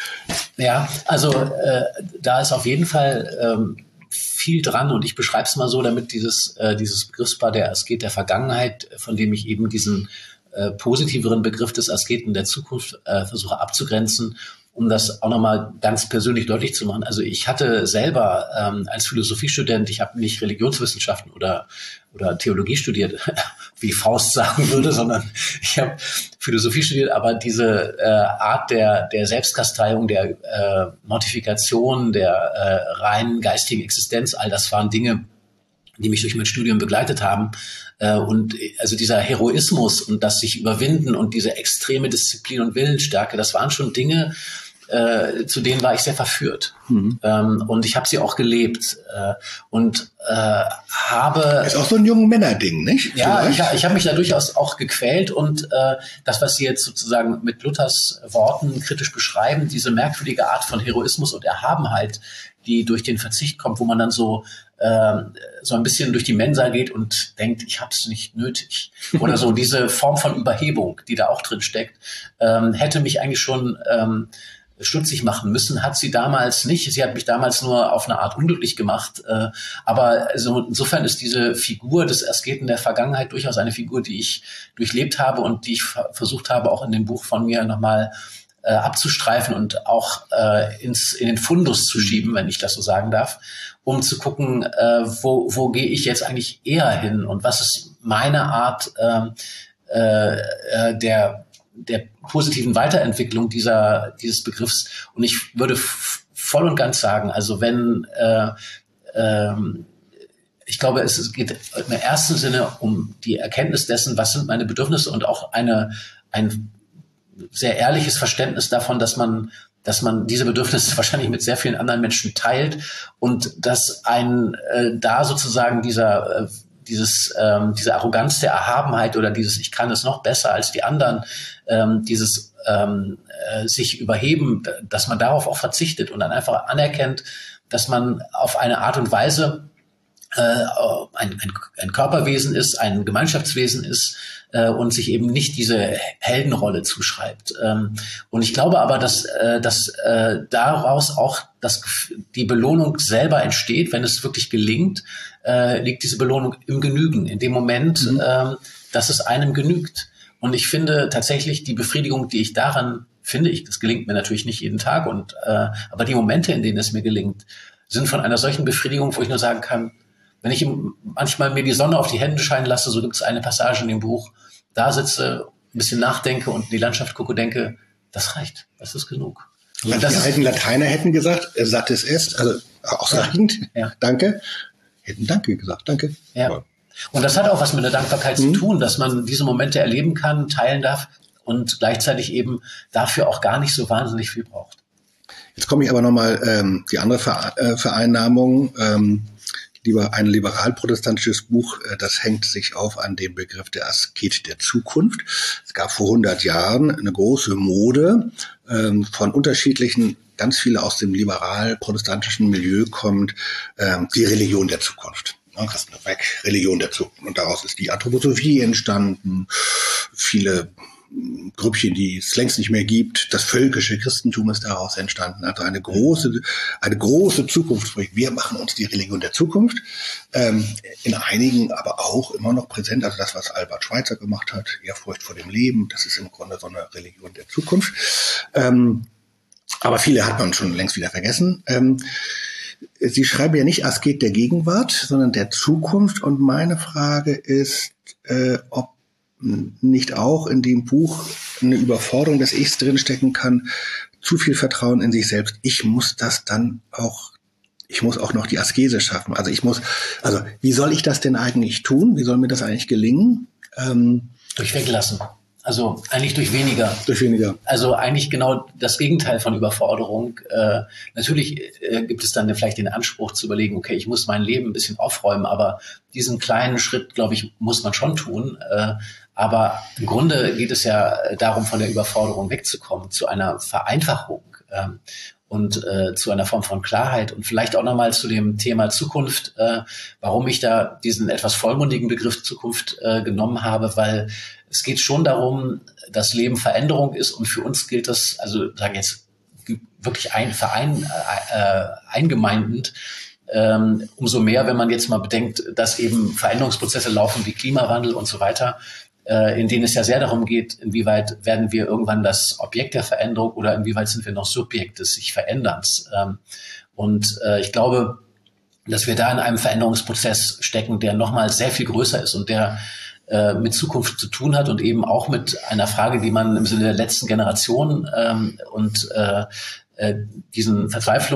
Ja, also äh, da ist auf jeden Fall ähm, viel dran und ich beschreibe es mal so, damit dieses, äh, dieses Begriffspaar der Asket der Vergangenheit, von dem ich eben diesen äh, positiveren Begriff des Asketen der Zukunft äh, versuche abzugrenzen, um das auch nochmal ganz persönlich deutlich zu machen. Also ich hatte selber ähm, als Philosophiestudent, ich habe nicht Religionswissenschaften oder oder Theologie studiert, wie Faust sagen würde, sondern ich habe Philosophie studiert, aber diese äh, Art der der Selbstkasteiung, der äh, Mortifikation, der äh, reinen geistigen Existenz, all das waren Dinge, die mich durch mein Studium begleitet haben. Äh, und also dieser Heroismus und das sich überwinden und diese extreme Disziplin und Willensstärke, das waren schon Dinge, äh, zu denen war ich sehr verführt. Mhm. Ähm, und ich habe sie auch gelebt. Äh, und äh, habe... Ist auch so ein jungen Männerding, nicht? Ja, Vielleicht? ich, ich habe mich da durchaus auch gequält. Und äh, das, was Sie jetzt sozusagen mit Luthers Worten kritisch beschreiben, diese merkwürdige Art von Heroismus und Erhabenheit, die durch den Verzicht kommt, wo man dann so ähm, so ein bisschen durch die Mensa geht und denkt, ich hab's nicht nötig. Oder so diese Form von Überhebung, die da auch drin steckt, ähm, hätte mich eigentlich schon ähm, stutzig machen müssen, hat sie damals nicht. Sie hat mich damals nur auf eine Art unglücklich gemacht. Äh, aber also insofern ist diese Figur des Asketen der Vergangenheit durchaus eine Figur, die ich durchlebt habe und die ich versucht habe, auch in dem Buch von mir nochmal äh, abzustreifen und auch äh, ins, in den Fundus zu schieben, wenn ich das so sagen darf, um zu gucken, äh, wo, wo gehe ich jetzt eigentlich eher hin und was ist meine Art äh, äh, der der positiven Weiterentwicklung dieser dieses Begriffs. Und ich würde f- voll und ganz sagen, also wenn äh, ähm, ich glaube, es geht im ersten Sinne um die Erkenntnis dessen, was sind meine Bedürfnisse und auch eine ein sehr ehrliches Verständnis davon, dass man dass man diese Bedürfnisse wahrscheinlich mit sehr vielen anderen Menschen teilt und dass ein äh, da sozusagen dieser äh, dieses ähm, diese Arroganz der Erhabenheit oder dieses ich kann es noch besser als die anderen, ähm, dieses ähm, äh, sich überheben, dass man darauf auch verzichtet und dann einfach anerkennt, dass man auf eine Art und Weise äh, ein, ein, ein Körperwesen ist, ein Gemeinschaftswesen ist äh, und sich eben nicht diese Heldenrolle zuschreibt. Ähm, und ich glaube aber, dass, äh, dass äh, daraus auch das, die Belohnung selber entsteht, wenn es wirklich gelingt, äh, liegt diese Belohnung im Genügen, in dem Moment, mhm. ähm, dass es einem genügt. Und ich finde tatsächlich die Befriedigung, die ich daran finde, ich, das gelingt mir natürlich nicht jeden Tag, und äh, aber die Momente, in denen es mir gelingt, sind von einer solchen Befriedigung, wo ich nur sagen kann, wenn ich manchmal mir die Sonne auf die Hände scheinen lasse, so gibt es eine Passage in dem Buch, da sitze, ein bisschen nachdenke und in die Landschaft gucke, denke, das reicht, das ist genug. Also die alten Lateiner hätten gesagt, sattes est, also ausreichend, ja. Ja. Danke, hätten Danke gesagt, danke. Ja. Ja. Und das hat auch was mit der Dankbarkeit mhm. zu tun, dass man diese Momente erleben kann, teilen darf und gleichzeitig eben dafür auch gar nicht so wahnsinnig viel braucht. Jetzt komme ich aber nochmal ähm, die andere Vereinnahmung, ähm, lieber ein liberal-protestantisches Buch, äh, das hängt sich auf an dem Begriff der Asket der Zukunft. Es gab vor hundert Jahren eine große Mode ähm, von unterschiedlichen, ganz viele aus dem liberal-protestantischen Milieu kommt, ähm, die Religion der Zukunft. Christen weg, Religion der Zukunft. Und daraus ist die Anthroposophie entstanden, viele Grüppchen, die es längst nicht mehr gibt. Das völkische Christentum ist daraus entstanden. Also eine große, eine große Zukunft. Wir machen uns die Religion der Zukunft. Ähm, in einigen aber auch immer noch präsent. Also das, was Albert Schweitzer gemacht hat, Ehrfurcht vor dem Leben, das ist im Grunde so eine Religion der Zukunft. Ähm, aber viele hat man schon längst wieder vergessen. Ähm, Sie schreiben ja nicht Asket der Gegenwart, sondern der Zukunft. Und meine Frage ist, äh, ob nicht auch in dem Buch eine Überforderung des Ichs drinstecken kann, zu viel Vertrauen in sich selbst. Ich muss das dann auch, ich muss auch noch die Askese schaffen. Also ich muss, also wie soll ich das denn eigentlich tun? Wie soll mir das eigentlich gelingen? Ähm, Durch Weglassen. Also eigentlich durch weniger. Durch weniger. Also eigentlich genau das Gegenteil von Überforderung. Äh, natürlich äh, gibt es dann vielleicht den Anspruch zu überlegen, okay, ich muss mein Leben ein bisschen aufräumen, aber diesen kleinen Schritt, glaube ich, muss man schon tun. Äh, aber im Grunde geht es ja darum, von der Überforderung wegzukommen, zu einer Vereinfachung äh, und äh, zu einer Form von Klarheit. Und vielleicht auch nochmal zu dem Thema Zukunft, äh, warum ich da diesen etwas vollmundigen Begriff Zukunft äh, genommen habe, weil es geht schon darum, dass Leben Veränderung ist und für uns gilt das, also sagen jetzt wirklich ein Verein, äh, eingemeindend, ähm, umso mehr, wenn man jetzt mal bedenkt, dass eben Veränderungsprozesse laufen wie Klimawandel und so weiter, äh, in denen es ja sehr darum geht, inwieweit werden wir irgendwann das Objekt der Veränderung oder inwieweit sind wir noch Subjekt des sich Veränderns. Ähm, und äh, ich glaube, dass wir da in einem Veränderungsprozess stecken, der nochmal sehr viel größer ist und der mit Zukunft zu tun hat und eben auch mit einer Frage, die man im Sinne der letzten Generation ähm, und äh, äh, diesen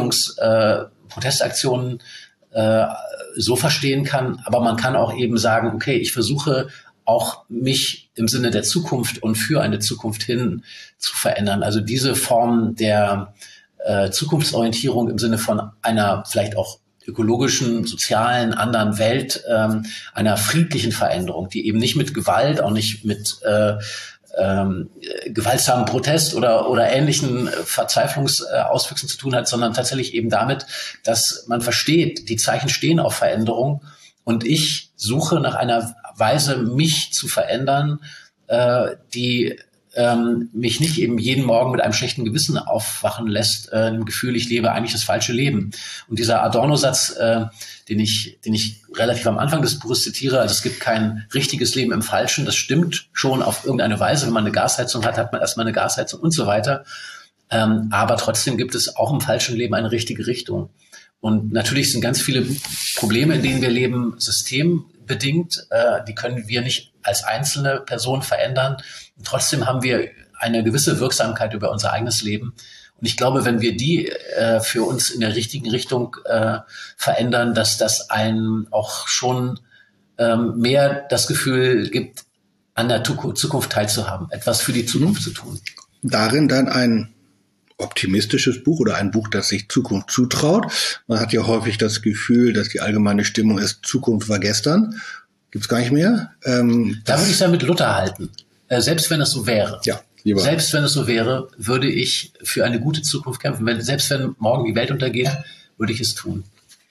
Verzweiflungs-Protestaktionen äh, äh, so verstehen kann. Aber man kann auch eben sagen, okay, ich versuche auch mich im Sinne der Zukunft und für eine Zukunft hin zu verändern. Also diese Form der äh, Zukunftsorientierung im Sinne von einer vielleicht auch ökologischen, sozialen, anderen Welt, ähm, einer friedlichen Veränderung, die eben nicht mit Gewalt, auch nicht mit äh, ähm, gewaltsamen Protest oder oder ähnlichen Verzweiflungsauswüchsen zu tun hat, sondern tatsächlich eben damit, dass man versteht, die Zeichen stehen auf Veränderung und ich suche nach einer Weise, mich zu verändern, äh, die ähm, mich nicht eben jeden Morgen mit einem schlechten Gewissen aufwachen lässt, äh, im Gefühl, ich lebe eigentlich das falsche Leben. Und dieser Adorno-Satz, äh, den ich, den ich relativ am Anfang des Buches zitiere, also es gibt kein richtiges Leben im Falschen, das stimmt schon auf irgendeine Weise. Wenn man eine Gasheizung hat, hat man erstmal eine Gasheizung und so weiter. Ähm, aber trotzdem gibt es auch im falschen Leben eine richtige Richtung. Und natürlich sind ganz viele Probleme, in denen wir leben, systembedingt. Äh, die können wir nicht als einzelne Person verändern. Und trotzdem haben wir eine gewisse Wirksamkeit über unser eigenes Leben. Und ich glaube, wenn wir die äh, für uns in der richtigen Richtung äh, verändern, dass das einen auch schon ähm, mehr das Gefühl gibt, an der Zukunft teilzuhaben, etwas für die Zukunft mhm. zu tun. Darin dann ein optimistisches Buch oder ein Buch, das sich Zukunft zutraut. Man hat ja häufig das Gefühl, dass die allgemeine Stimmung ist, Zukunft war gestern. Gibt's gar nicht mehr. Ähm, da würde ich es ja mit Luther halten. Äh, selbst wenn es so wäre. Ja, lieber. Selbst wenn es so wäre, würde ich für eine gute Zukunft kämpfen. Wenn, selbst wenn morgen die Welt untergeht, würde ich es tun.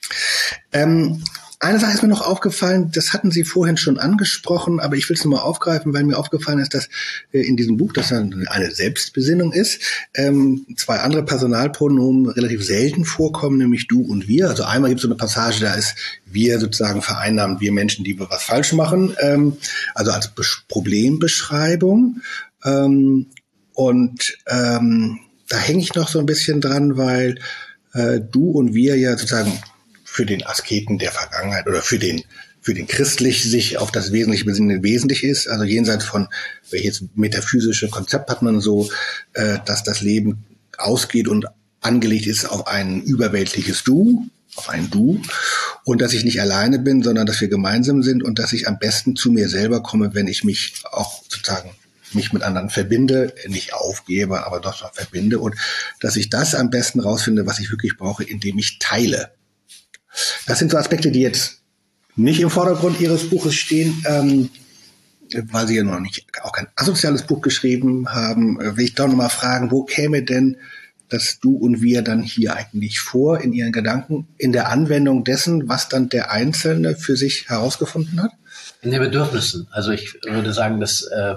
Ähm, Eine Sache ist mir noch aufgefallen, das hatten Sie vorhin schon angesprochen, aber ich will es nochmal aufgreifen, weil mir aufgefallen ist, dass äh, in diesem Buch, das eine Selbstbesinnung ist, ähm, zwei andere Personalpronomen relativ selten vorkommen, nämlich du und wir. Also einmal gibt es so eine Passage, da ist wir sozusagen vereinnahmt, wir Menschen, die wir was falsch machen, ähm, also als Be- Problembeschreibung. Ähm, und ähm, da hänge ich noch so ein bisschen dran, weil äh, du und wir ja sozusagen für den Asketen der Vergangenheit oder für den für den christlich sich auf das Wesentliche besinnen wesentlich ist, also jenseits von welches metaphysische Konzept hat man so, äh, dass das Leben ausgeht und angelegt ist auf ein überweltliches Du, auf ein Du und dass ich nicht alleine bin, sondern dass wir gemeinsam sind und dass ich am besten zu mir selber komme, wenn ich mich auch sozusagen mich mit anderen verbinde, nicht aufgebe, aber doch noch verbinde und dass ich das am besten rausfinde, was ich wirklich brauche, indem ich teile. Das sind so Aspekte, die jetzt nicht im Vordergrund Ihres Buches stehen, ähm, weil Sie ja noch nicht auch kein asoziales Buch geschrieben haben. Will ich doch noch mal fragen, wo käme denn das Du und Wir dann hier eigentlich vor in Ihren Gedanken, in der Anwendung dessen, was dann der Einzelne für sich herausgefunden hat? In den Bedürfnissen. Also ich würde sagen, das äh,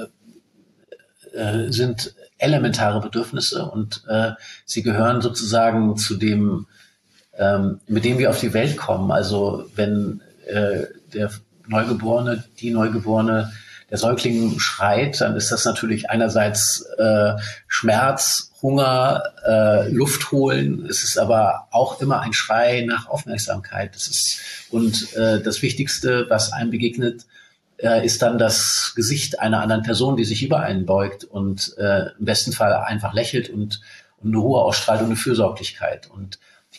äh, sind elementare Bedürfnisse und äh, sie gehören sozusagen zu dem, ähm, mit dem wir auf die Welt kommen. Also wenn äh, der Neugeborene, die Neugeborene, der Säugling schreit, dann ist das natürlich einerseits äh, Schmerz, Hunger, äh, Luft holen. Es ist aber auch immer ein Schrei nach Aufmerksamkeit. Das ist, und äh, das Wichtigste, was einem begegnet, äh, ist dann das Gesicht einer anderen Person, die sich über einen beugt und äh, im besten Fall einfach lächelt und, und eine Ruhe ausstrahlt und eine Fürsorglichkeit. Und ich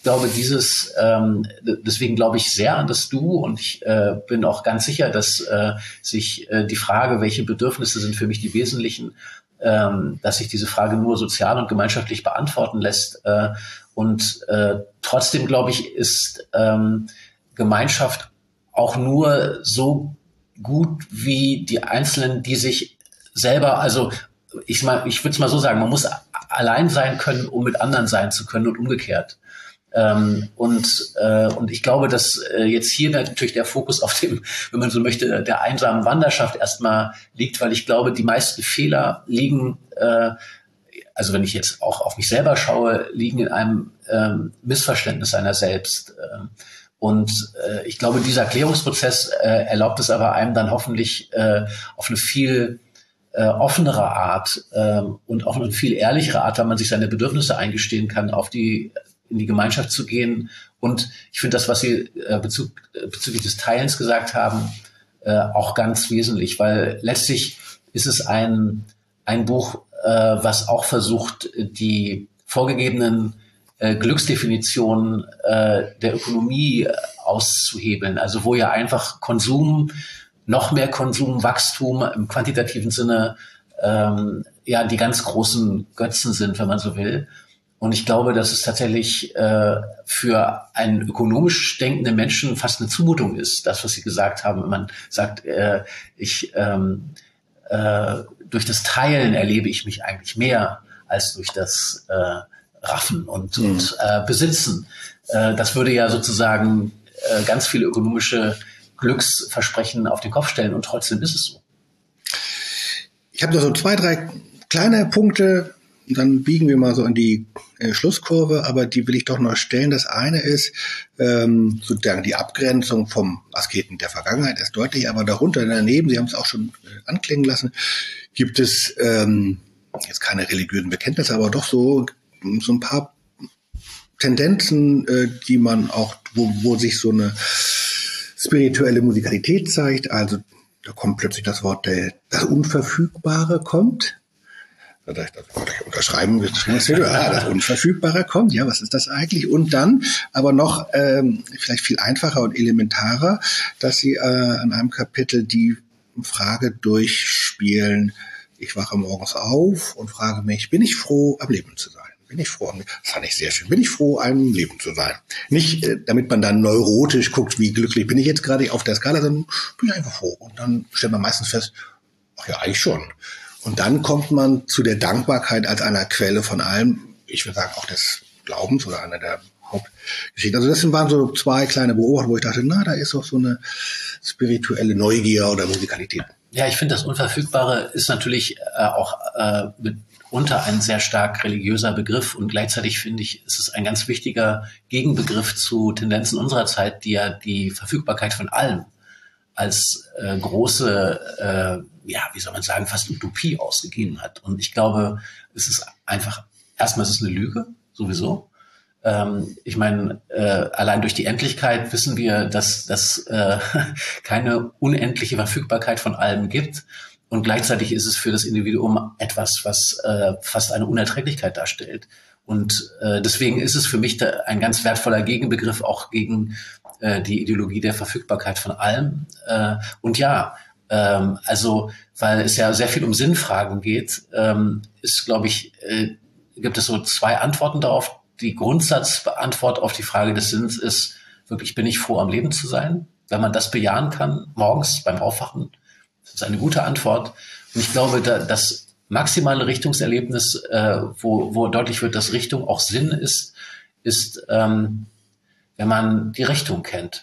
glaube, dieses, ähm, deswegen glaube ich sehr an das Du und ich äh, bin auch ganz sicher, dass äh, sich äh, die Frage, welche Bedürfnisse sind für mich die wesentlichen, ähm, dass sich diese Frage nur sozial und gemeinschaftlich beantworten lässt. Äh, und äh, trotzdem, glaube ich, ist ähm, Gemeinschaft auch nur so gut wie die Einzelnen, die sich selber, also ich, mal, ich würde es mal so sagen, man muss allein sein können, um mit anderen sein zu können und umgekehrt. Ähm, und, äh, und ich glaube, dass äh, jetzt hier natürlich der Fokus auf dem, wenn man so möchte, der einsamen Wanderschaft erstmal liegt, weil ich glaube, die meisten Fehler liegen, äh, also wenn ich jetzt auch auf mich selber schaue, liegen in einem ähm, Missverständnis seiner selbst. Ähm, und äh, ich glaube, dieser Klärungsprozess äh, erlaubt es aber einem dann hoffentlich äh, auf eine viel äh, offenere Art äh, und auf eine viel ehrlichere Art, weil man sich seine Bedürfnisse eingestehen kann, auf die in die Gemeinschaft zu gehen. Und ich finde das, was Sie äh, Bezug, äh, bezüglich des Teilens gesagt haben, äh, auch ganz wesentlich, weil letztlich ist es ein, ein Buch, äh, was auch versucht, die vorgegebenen äh, Glücksdefinitionen äh, der Ökonomie auszuhebeln. Also wo ja einfach Konsum, noch mehr Konsum, Wachstum im quantitativen Sinne ähm, ja die ganz großen Götzen sind, wenn man so will. Und ich glaube, dass es tatsächlich äh, für einen ökonomisch denkenden Menschen fast eine Zumutung ist, das, was Sie gesagt haben. Wenn man sagt, äh, ich ähm, äh, durch das Teilen erlebe ich mich eigentlich mehr als durch das äh, Raffen und, mhm. und äh, Besitzen. Äh, das würde ja sozusagen äh, ganz viele ökonomische Glücksversprechen auf den Kopf stellen und trotzdem ist es so. Ich habe da so zwei, drei kleine Punkte. Dann biegen wir mal so in die äh, Schlusskurve, aber die will ich doch noch stellen. Das eine ist ähm, sozusagen die Abgrenzung vom Asketen der Vergangenheit ist deutlich, aber darunter daneben, Sie haben es auch schon äh, anklingen lassen, gibt es ähm, jetzt keine religiösen Bekenntnisse, aber doch so so ein paar Tendenzen, äh, die man auch, wo, wo sich so eine spirituelle Musikalität zeigt. Also da kommt plötzlich das Wort der, das Unverfügbare kommt. Da unterschreiben wir, ja, das Unverfügbare kommt, ja, was ist das eigentlich? Und dann, aber noch ähm, vielleicht viel einfacher und elementarer, dass Sie äh, an einem Kapitel die Frage durchspielen, ich wache morgens auf und frage mich, bin ich froh, am Leben zu sein? Bin ich froh, das fand ich sehr schön, bin ich froh, am Leben zu sein? Nicht, äh, damit man dann neurotisch guckt, wie glücklich bin ich jetzt gerade auf der Skala, sondern bin ich einfach froh. Und dann stellt man meistens fest, ach ja, eigentlich schon. Und dann kommt man zu der Dankbarkeit als einer Quelle von allem, ich würde sagen auch des Glaubens oder einer der Hauptgeschichten. Also das waren so zwei kleine Beobachtungen, wo ich dachte, na, da ist doch so eine spirituelle Neugier oder Musikalität. Ja, ich finde, das Unverfügbare ist natürlich äh, auch äh, mitunter ein sehr stark religiöser Begriff und gleichzeitig finde ich, ist es ein ganz wichtiger Gegenbegriff zu Tendenzen unserer Zeit, die ja die Verfügbarkeit von allem als äh, große, äh, ja, wie soll man sagen, fast Utopie ausgegeben hat. Und ich glaube, es ist einfach, erstmal ist es eine Lüge, sowieso. Ähm, ich meine, äh, allein durch die Endlichkeit wissen wir, dass dass äh, keine unendliche Verfügbarkeit von allem gibt. Und gleichzeitig ist es für das Individuum etwas, was äh, fast eine Unerträglichkeit darstellt. Und äh, deswegen ist es für mich da ein ganz wertvoller Gegenbegriff auch gegen äh, die Ideologie der Verfügbarkeit von allem. Äh, und ja, ähm, also, weil es ja sehr viel um Sinnfragen geht, ähm, ist, glaube ich, äh, gibt es so zwei Antworten darauf. Die Grundsatzantwort auf die Frage des Sinns ist wirklich, bin ich froh, am Leben zu sein? Wenn man das bejahen kann, morgens beim Aufwachen, das ist eine gute Antwort. Und ich glaube, da, das maximale Richtungserlebnis, äh, wo, wo deutlich wird, dass Richtung auch Sinn ist, ist, ähm, wenn man die Richtung kennt.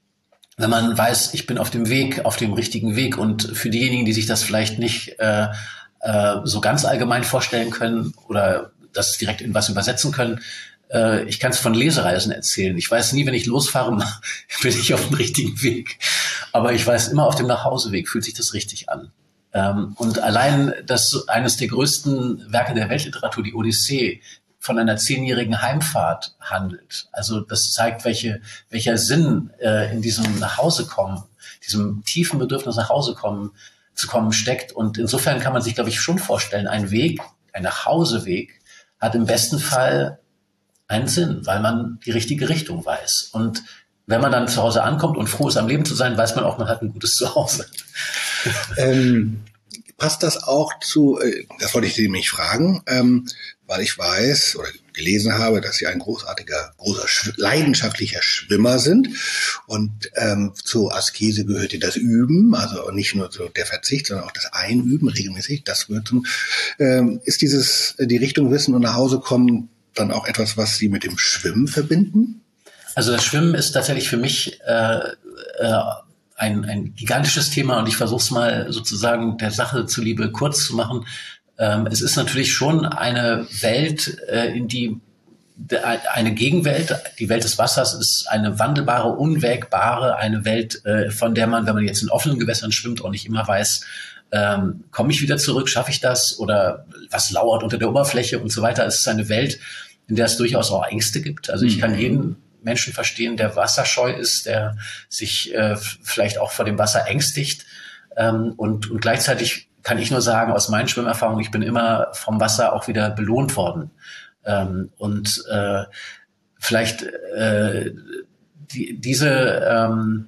Wenn man weiß, ich bin auf dem Weg, auf dem richtigen Weg. Und für diejenigen, die sich das vielleicht nicht äh, äh, so ganz allgemein vorstellen können oder das direkt in was übersetzen können, äh, ich kann es von Lesereisen erzählen. Ich weiß nie, wenn ich losfahre, bin ich auf dem richtigen Weg. Aber ich weiß immer, auf dem Nachhauseweg fühlt sich das richtig an. Ähm, und allein, dass eines der größten Werke der Weltliteratur, die Odyssee, von einer zehnjährigen Heimfahrt handelt. Also das zeigt, welche, welcher Sinn äh, in diesem Nachhausekommen, diesem tiefen Bedürfnis nach Hause kommen, zu kommen steckt. Und insofern kann man sich, glaube ich, schon vorstellen, ein Weg, ein Nachhauseweg hat im besten Fall einen Sinn, weil man die richtige Richtung weiß. Und wenn man dann zu Hause ankommt und froh ist, am Leben zu sein, weiß man auch, man hat ein gutes Zuhause. Ähm, passt das auch zu, äh, das wollte ich Sie nämlich fragen, ähm, weil ich weiß oder gelesen habe, dass Sie ein großartiger, großer, leidenschaftlicher Schwimmer sind. Und ähm, zur Askese gehört ja das Üben, also nicht nur so der Verzicht, sondern auch das Einüben regelmäßig. Das wird zum, ähm, ist dieses, die Richtung Wissen und nach Hause kommen dann auch etwas, was Sie mit dem Schwimmen verbinden? Also das Schwimmen ist tatsächlich für mich äh, äh, ein, ein gigantisches Thema und ich versuche es mal sozusagen der Sache zuliebe kurz zu machen. Ähm, es ist natürlich schon eine Welt, äh, in die eine Gegenwelt, die Welt des Wassers ist eine wandelbare, unwägbare, eine Welt, äh, von der man, wenn man jetzt in offenen Gewässern schwimmt, auch nicht immer weiß, ähm, komme ich wieder zurück, schaffe ich das oder was lauert unter der Oberfläche und so weiter. Es ist eine Welt, in der es durchaus auch Ängste gibt. Also ich kann jeden Menschen verstehen, der wasserscheu ist, der sich äh, vielleicht auch vor dem Wasser ängstigt. Ähm, und, und gleichzeitig kann ich nur sagen, aus meinen Schwimmerfahrungen, ich bin immer vom Wasser auch wieder belohnt worden. Ähm, und äh, vielleicht äh, die, diese ähm,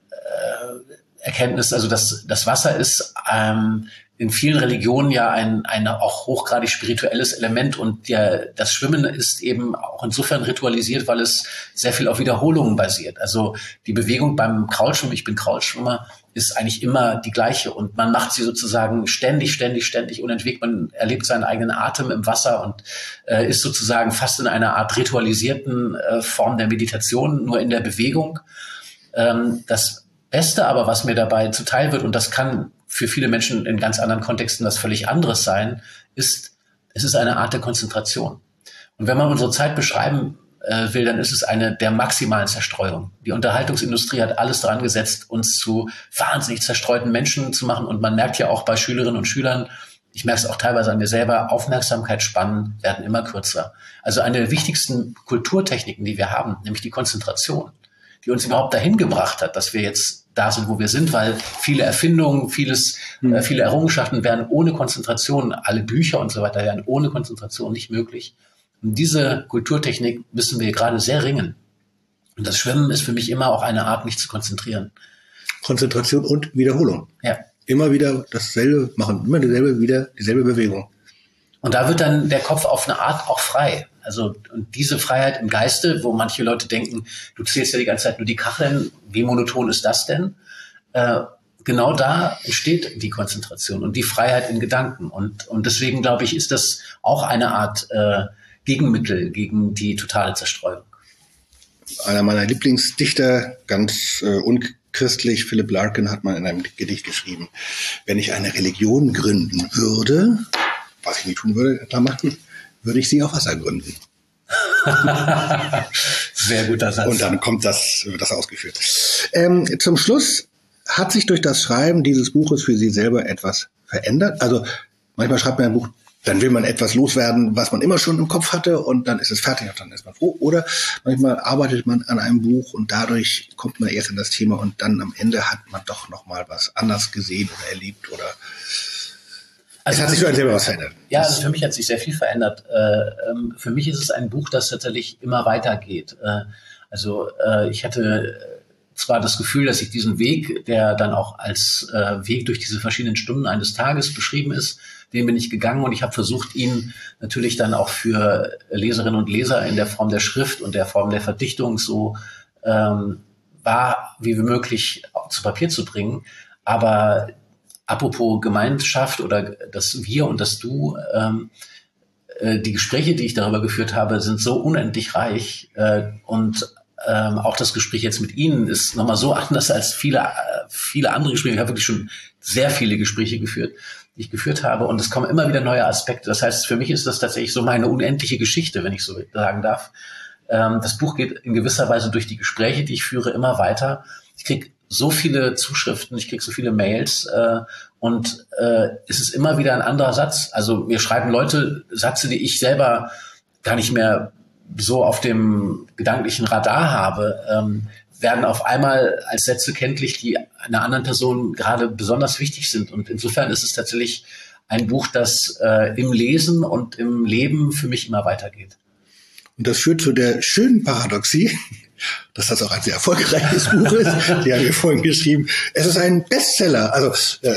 äh, Erkenntnis, also das, das Wasser ist ähm, in vielen Religionen ja ein, ein auch hochgradig spirituelles Element und der, das Schwimmen ist eben auch insofern ritualisiert, weil es sehr viel auf Wiederholungen basiert. Also die Bewegung beim Kraulschwimmen, ich bin Kraulschwimmer, ist eigentlich immer die gleiche und man macht sie sozusagen ständig, ständig, ständig unentwegt. Man erlebt seinen eigenen Atem im Wasser und äh, ist sozusagen fast in einer Art ritualisierten äh, Form der Meditation, nur in der Bewegung. Ähm, das Beste aber, was mir dabei zuteil wird, und das kann für viele Menschen in ganz anderen Kontexten was völlig anderes sein, ist, es ist eine Art der Konzentration. Und wenn man unsere Zeit beschreiben äh, will, dann ist es eine der maximalen Zerstreuung. Die Unterhaltungsindustrie hat alles daran gesetzt, uns zu wahnsinnig zerstreuten Menschen zu machen. Und man merkt ja auch bei Schülerinnen und Schülern, ich merke es auch teilweise an mir selber, Aufmerksamkeitsspannen werden immer kürzer. Also eine der wichtigsten Kulturtechniken, die wir haben, nämlich die Konzentration, die uns überhaupt dahin gebracht hat, dass wir jetzt da sind, wo wir sind, weil viele Erfindungen, vieles, hm. äh, viele Errungenschaften wären ohne Konzentration, alle Bücher und so weiter wären ohne Konzentration nicht möglich. Und diese Kulturtechnik müssen wir gerade sehr ringen. Und das Schwimmen ist für mich immer auch eine Art, mich zu konzentrieren. Konzentration und Wiederholung. Ja. Immer wieder dasselbe machen, immer dieselbe, wieder dieselbe Bewegung. Und da wird dann der Kopf auf eine Art auch frei. Also und diese Freiheit im Geiste, wo manche Leute denken, du zählst ja die ganze Zeit nur die Kacheln, wie monoton ist das denn? Äh, genau da entsteht die Konzentration und die Freiheit in Gedanken. Und, und deswegen, glaube ich, ist das auch eine Art äh, Gegenmittel gegen die totale Zerstreuung. Einer meiner Lieblingsdichter, ganz äh, unchristlich, Philip Larkin, hat mal in einem Gedicht geschrieben, wenn ich eine Religion gründen würde, was ich nie tun würde, Klammer, würde ich sie auf Wasser gründen. Sehr guter Satz. Und dann kommt das, wird das ausgeführt. Ähm, zum Schluss hat sich durch das Schreiben dieses Buches für Sie selber etwas verändert? Also manchmal schreibt man ein Buch, dann will man etwas loswerden, was man immer schon im Kopf hatte und dann ist es fertig und dann ist man froh. Oder manchmal arbeitet man an einem Buch und dadurch kommt man erst in das Thema und dann am Ende hat man doch noch mal was anders gesehen oder erlebt oder Also es hat sich für einen selber was verändert. Ja, also für mich hat sich sehr viel verändert. Äh, ähm, für mich ist es ein Buch, das tatsächlich immer weitergeht. Äh, also äh, ich hatte zwar das Gefühl, dass ich diesen Weg, der dann auch als äh, Weg durch diese verschiedenen Stunden eines Tages beschrieben ist, den bin ich gegangen und ich habe versucht, ihn natürlich dann auch für Leserinnen und Leser in der Form der Schrift und der Form der Verdichtung so ähm, wahr wie möglich zu Papier zu bringen. Aber apropos Gemeinschaft oder das Wir und das Du, ähm, äh, die Gespräche, die ich darüber geführt habe, sind so unendlich reich äh, und ähm, auch das Gespräch jetzt mit Ihnen ist nochmal so anders als viele, äh, viele andere Gespräche. Ich habe wirklich schon sehr viele Gespräche geführt, die ich geführt habe und es kommen immer wieder neue Aspekte. Das heißt, für mich ist das tatsächlich so meine unendliche Geschichte, wenn ich so sagen darf. Ähm, das Buch geht in gewisser Weise durch die Gespräche, die ich führe, immer weiter. Ich kriege so viele Zuschriften, ich kriege so viele Mails äh, und äh, es ist immer wieder ein anderer Satz. Also mir schreiben Leute Sätze, die ich selber gar nicht mehr so auf dem gedanklichen Radar habe, ähm, werden auf einmal als Sätze kenntlich, die einer anderen Person gerade besonders wichtig sind. Und insofern ist es tatsächlich ein Buch, das äh, im Lesen und im Leben für mich immer weitergeht. Und das führt zu der schönen Paradoxie, dass das auch ein sehr erfolgreiches Buch ist. Die haben wir vorhin geschrieben. Es ist ein Bestseller. Also äh,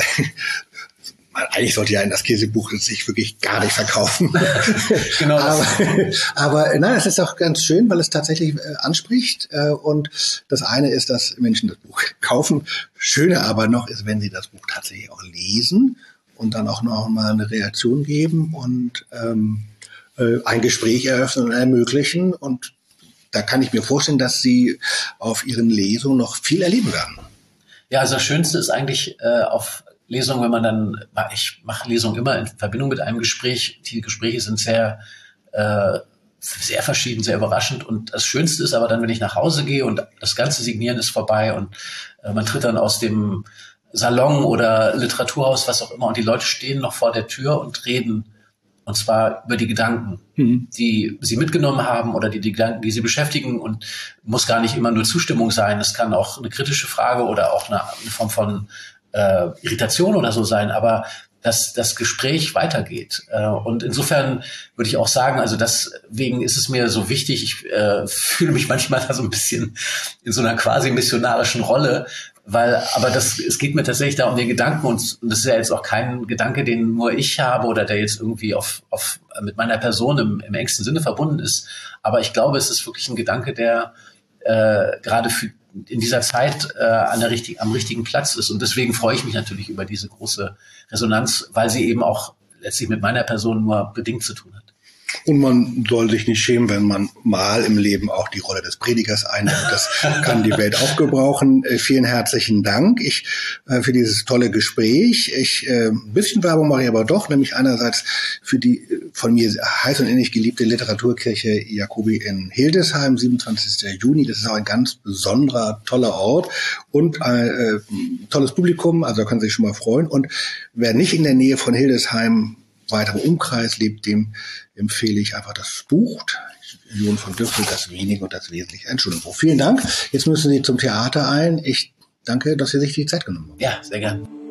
eigentlich sollte ja ein Askese-Buch sich wirklich gar nicht verkaufen. Genau. aber, aber nein, es ist auch ganz schön, weil es tatsächlich äh, anspricht. Äh, und das eine ist, dass Menschen das Buch kaufen. Schöner aber noch ist, wenn sie das Buch tatsächlich auch lesen und dann auch noch mal eine Reaktion geben und ähm, äh, ein Gespräch eröffnen und ermöglichen. Und da kann ich mir vorstellen, dass Sie auf Ihren Lesungen noch viel erleben werden. Ja, also das Schönste ist eigentlich äh, auf Lesungen, wenn man dann, ich mache Lesungen immer in Verbindung mit einem Gespräch. Die Gespräche sind sehr, äh, sehr verschieden, sehr überraschend. Und das Schönste ist aber dann, wenn ich nach Hause gehe und das ganze Signieren ist vorbei und äh, man tritt dann aus dem Salon oder Literaturhaus, was auch immer, und die Leute stehen noch vor der Tür und reden. Und zwar über die Gedanken, mhm. die sie mitgenommen haben oder die, die Gedanken, die sie beschäftigen. Und muss gar nicht immer nur Zustimmung sein. Es kann auch eine kritische Frage oder auch eine, eine Form von äh, Irritation oder so sein. Aber dass das Gespräch weitergeht. Äh, und insofern würde ich auch sagen, also deswegen ist es mir so wichtig. Ich äh, fühle mich manchmal da so ein bisschen in so einer quasi missionarischen Rolle. Weil, aber das, es geht mir tatsächlich da um den Gedanken und das ist ja jetzt auch kein Gedanke, den nur ich habe oder der jetzt irgendwie auf, auf, mit meiner Person im, im engsten Sinne verbunden ist. Aber ich glaube, es ist wirklich ein Gedanke, der äh, gerade für, in dieser Zeit äh, an der richtig, am richtigen Platz ist. Und deswegen freue ich mich natürlich über diese große Resonanz, weil sie eben auch letztlich mit meiner Person nur bedingt zu tun hat. Und man soll sich nicht schämen, wenn man mal im Leben auch die Rolle des Predigers einnimmt. Das kann die Welt auch gebrauchen. Äh, vielen herzlichen Dank ich, äh, für dieses tolle Gespräch. Ich, äh, ein bisschen Werbung mache ich aber doch, nämlich einerseits für die äh, von mir heiß und innig geliebte Literaturkirche Jacobi in Hildesheim, siebenundzwanzigsten Juni. Das ist auch ein ganz besonderer, toller Ort und ein äh, tolles Publikum, also da können Sie sich schon mal freuen. Und wer nicht in der Nähe von Hildesheim weiterer Umkreis lebt, dem empfehle ich einfach das Buch Jon von Düffel, das Wenige und das Wesentliche. Ein Schulenbuch. Vielen Dank. Jetzt müssen Sie zum Theater ein. Ich danke, dass Sie sich die Zeit genommen haben. Ja, sehr gern.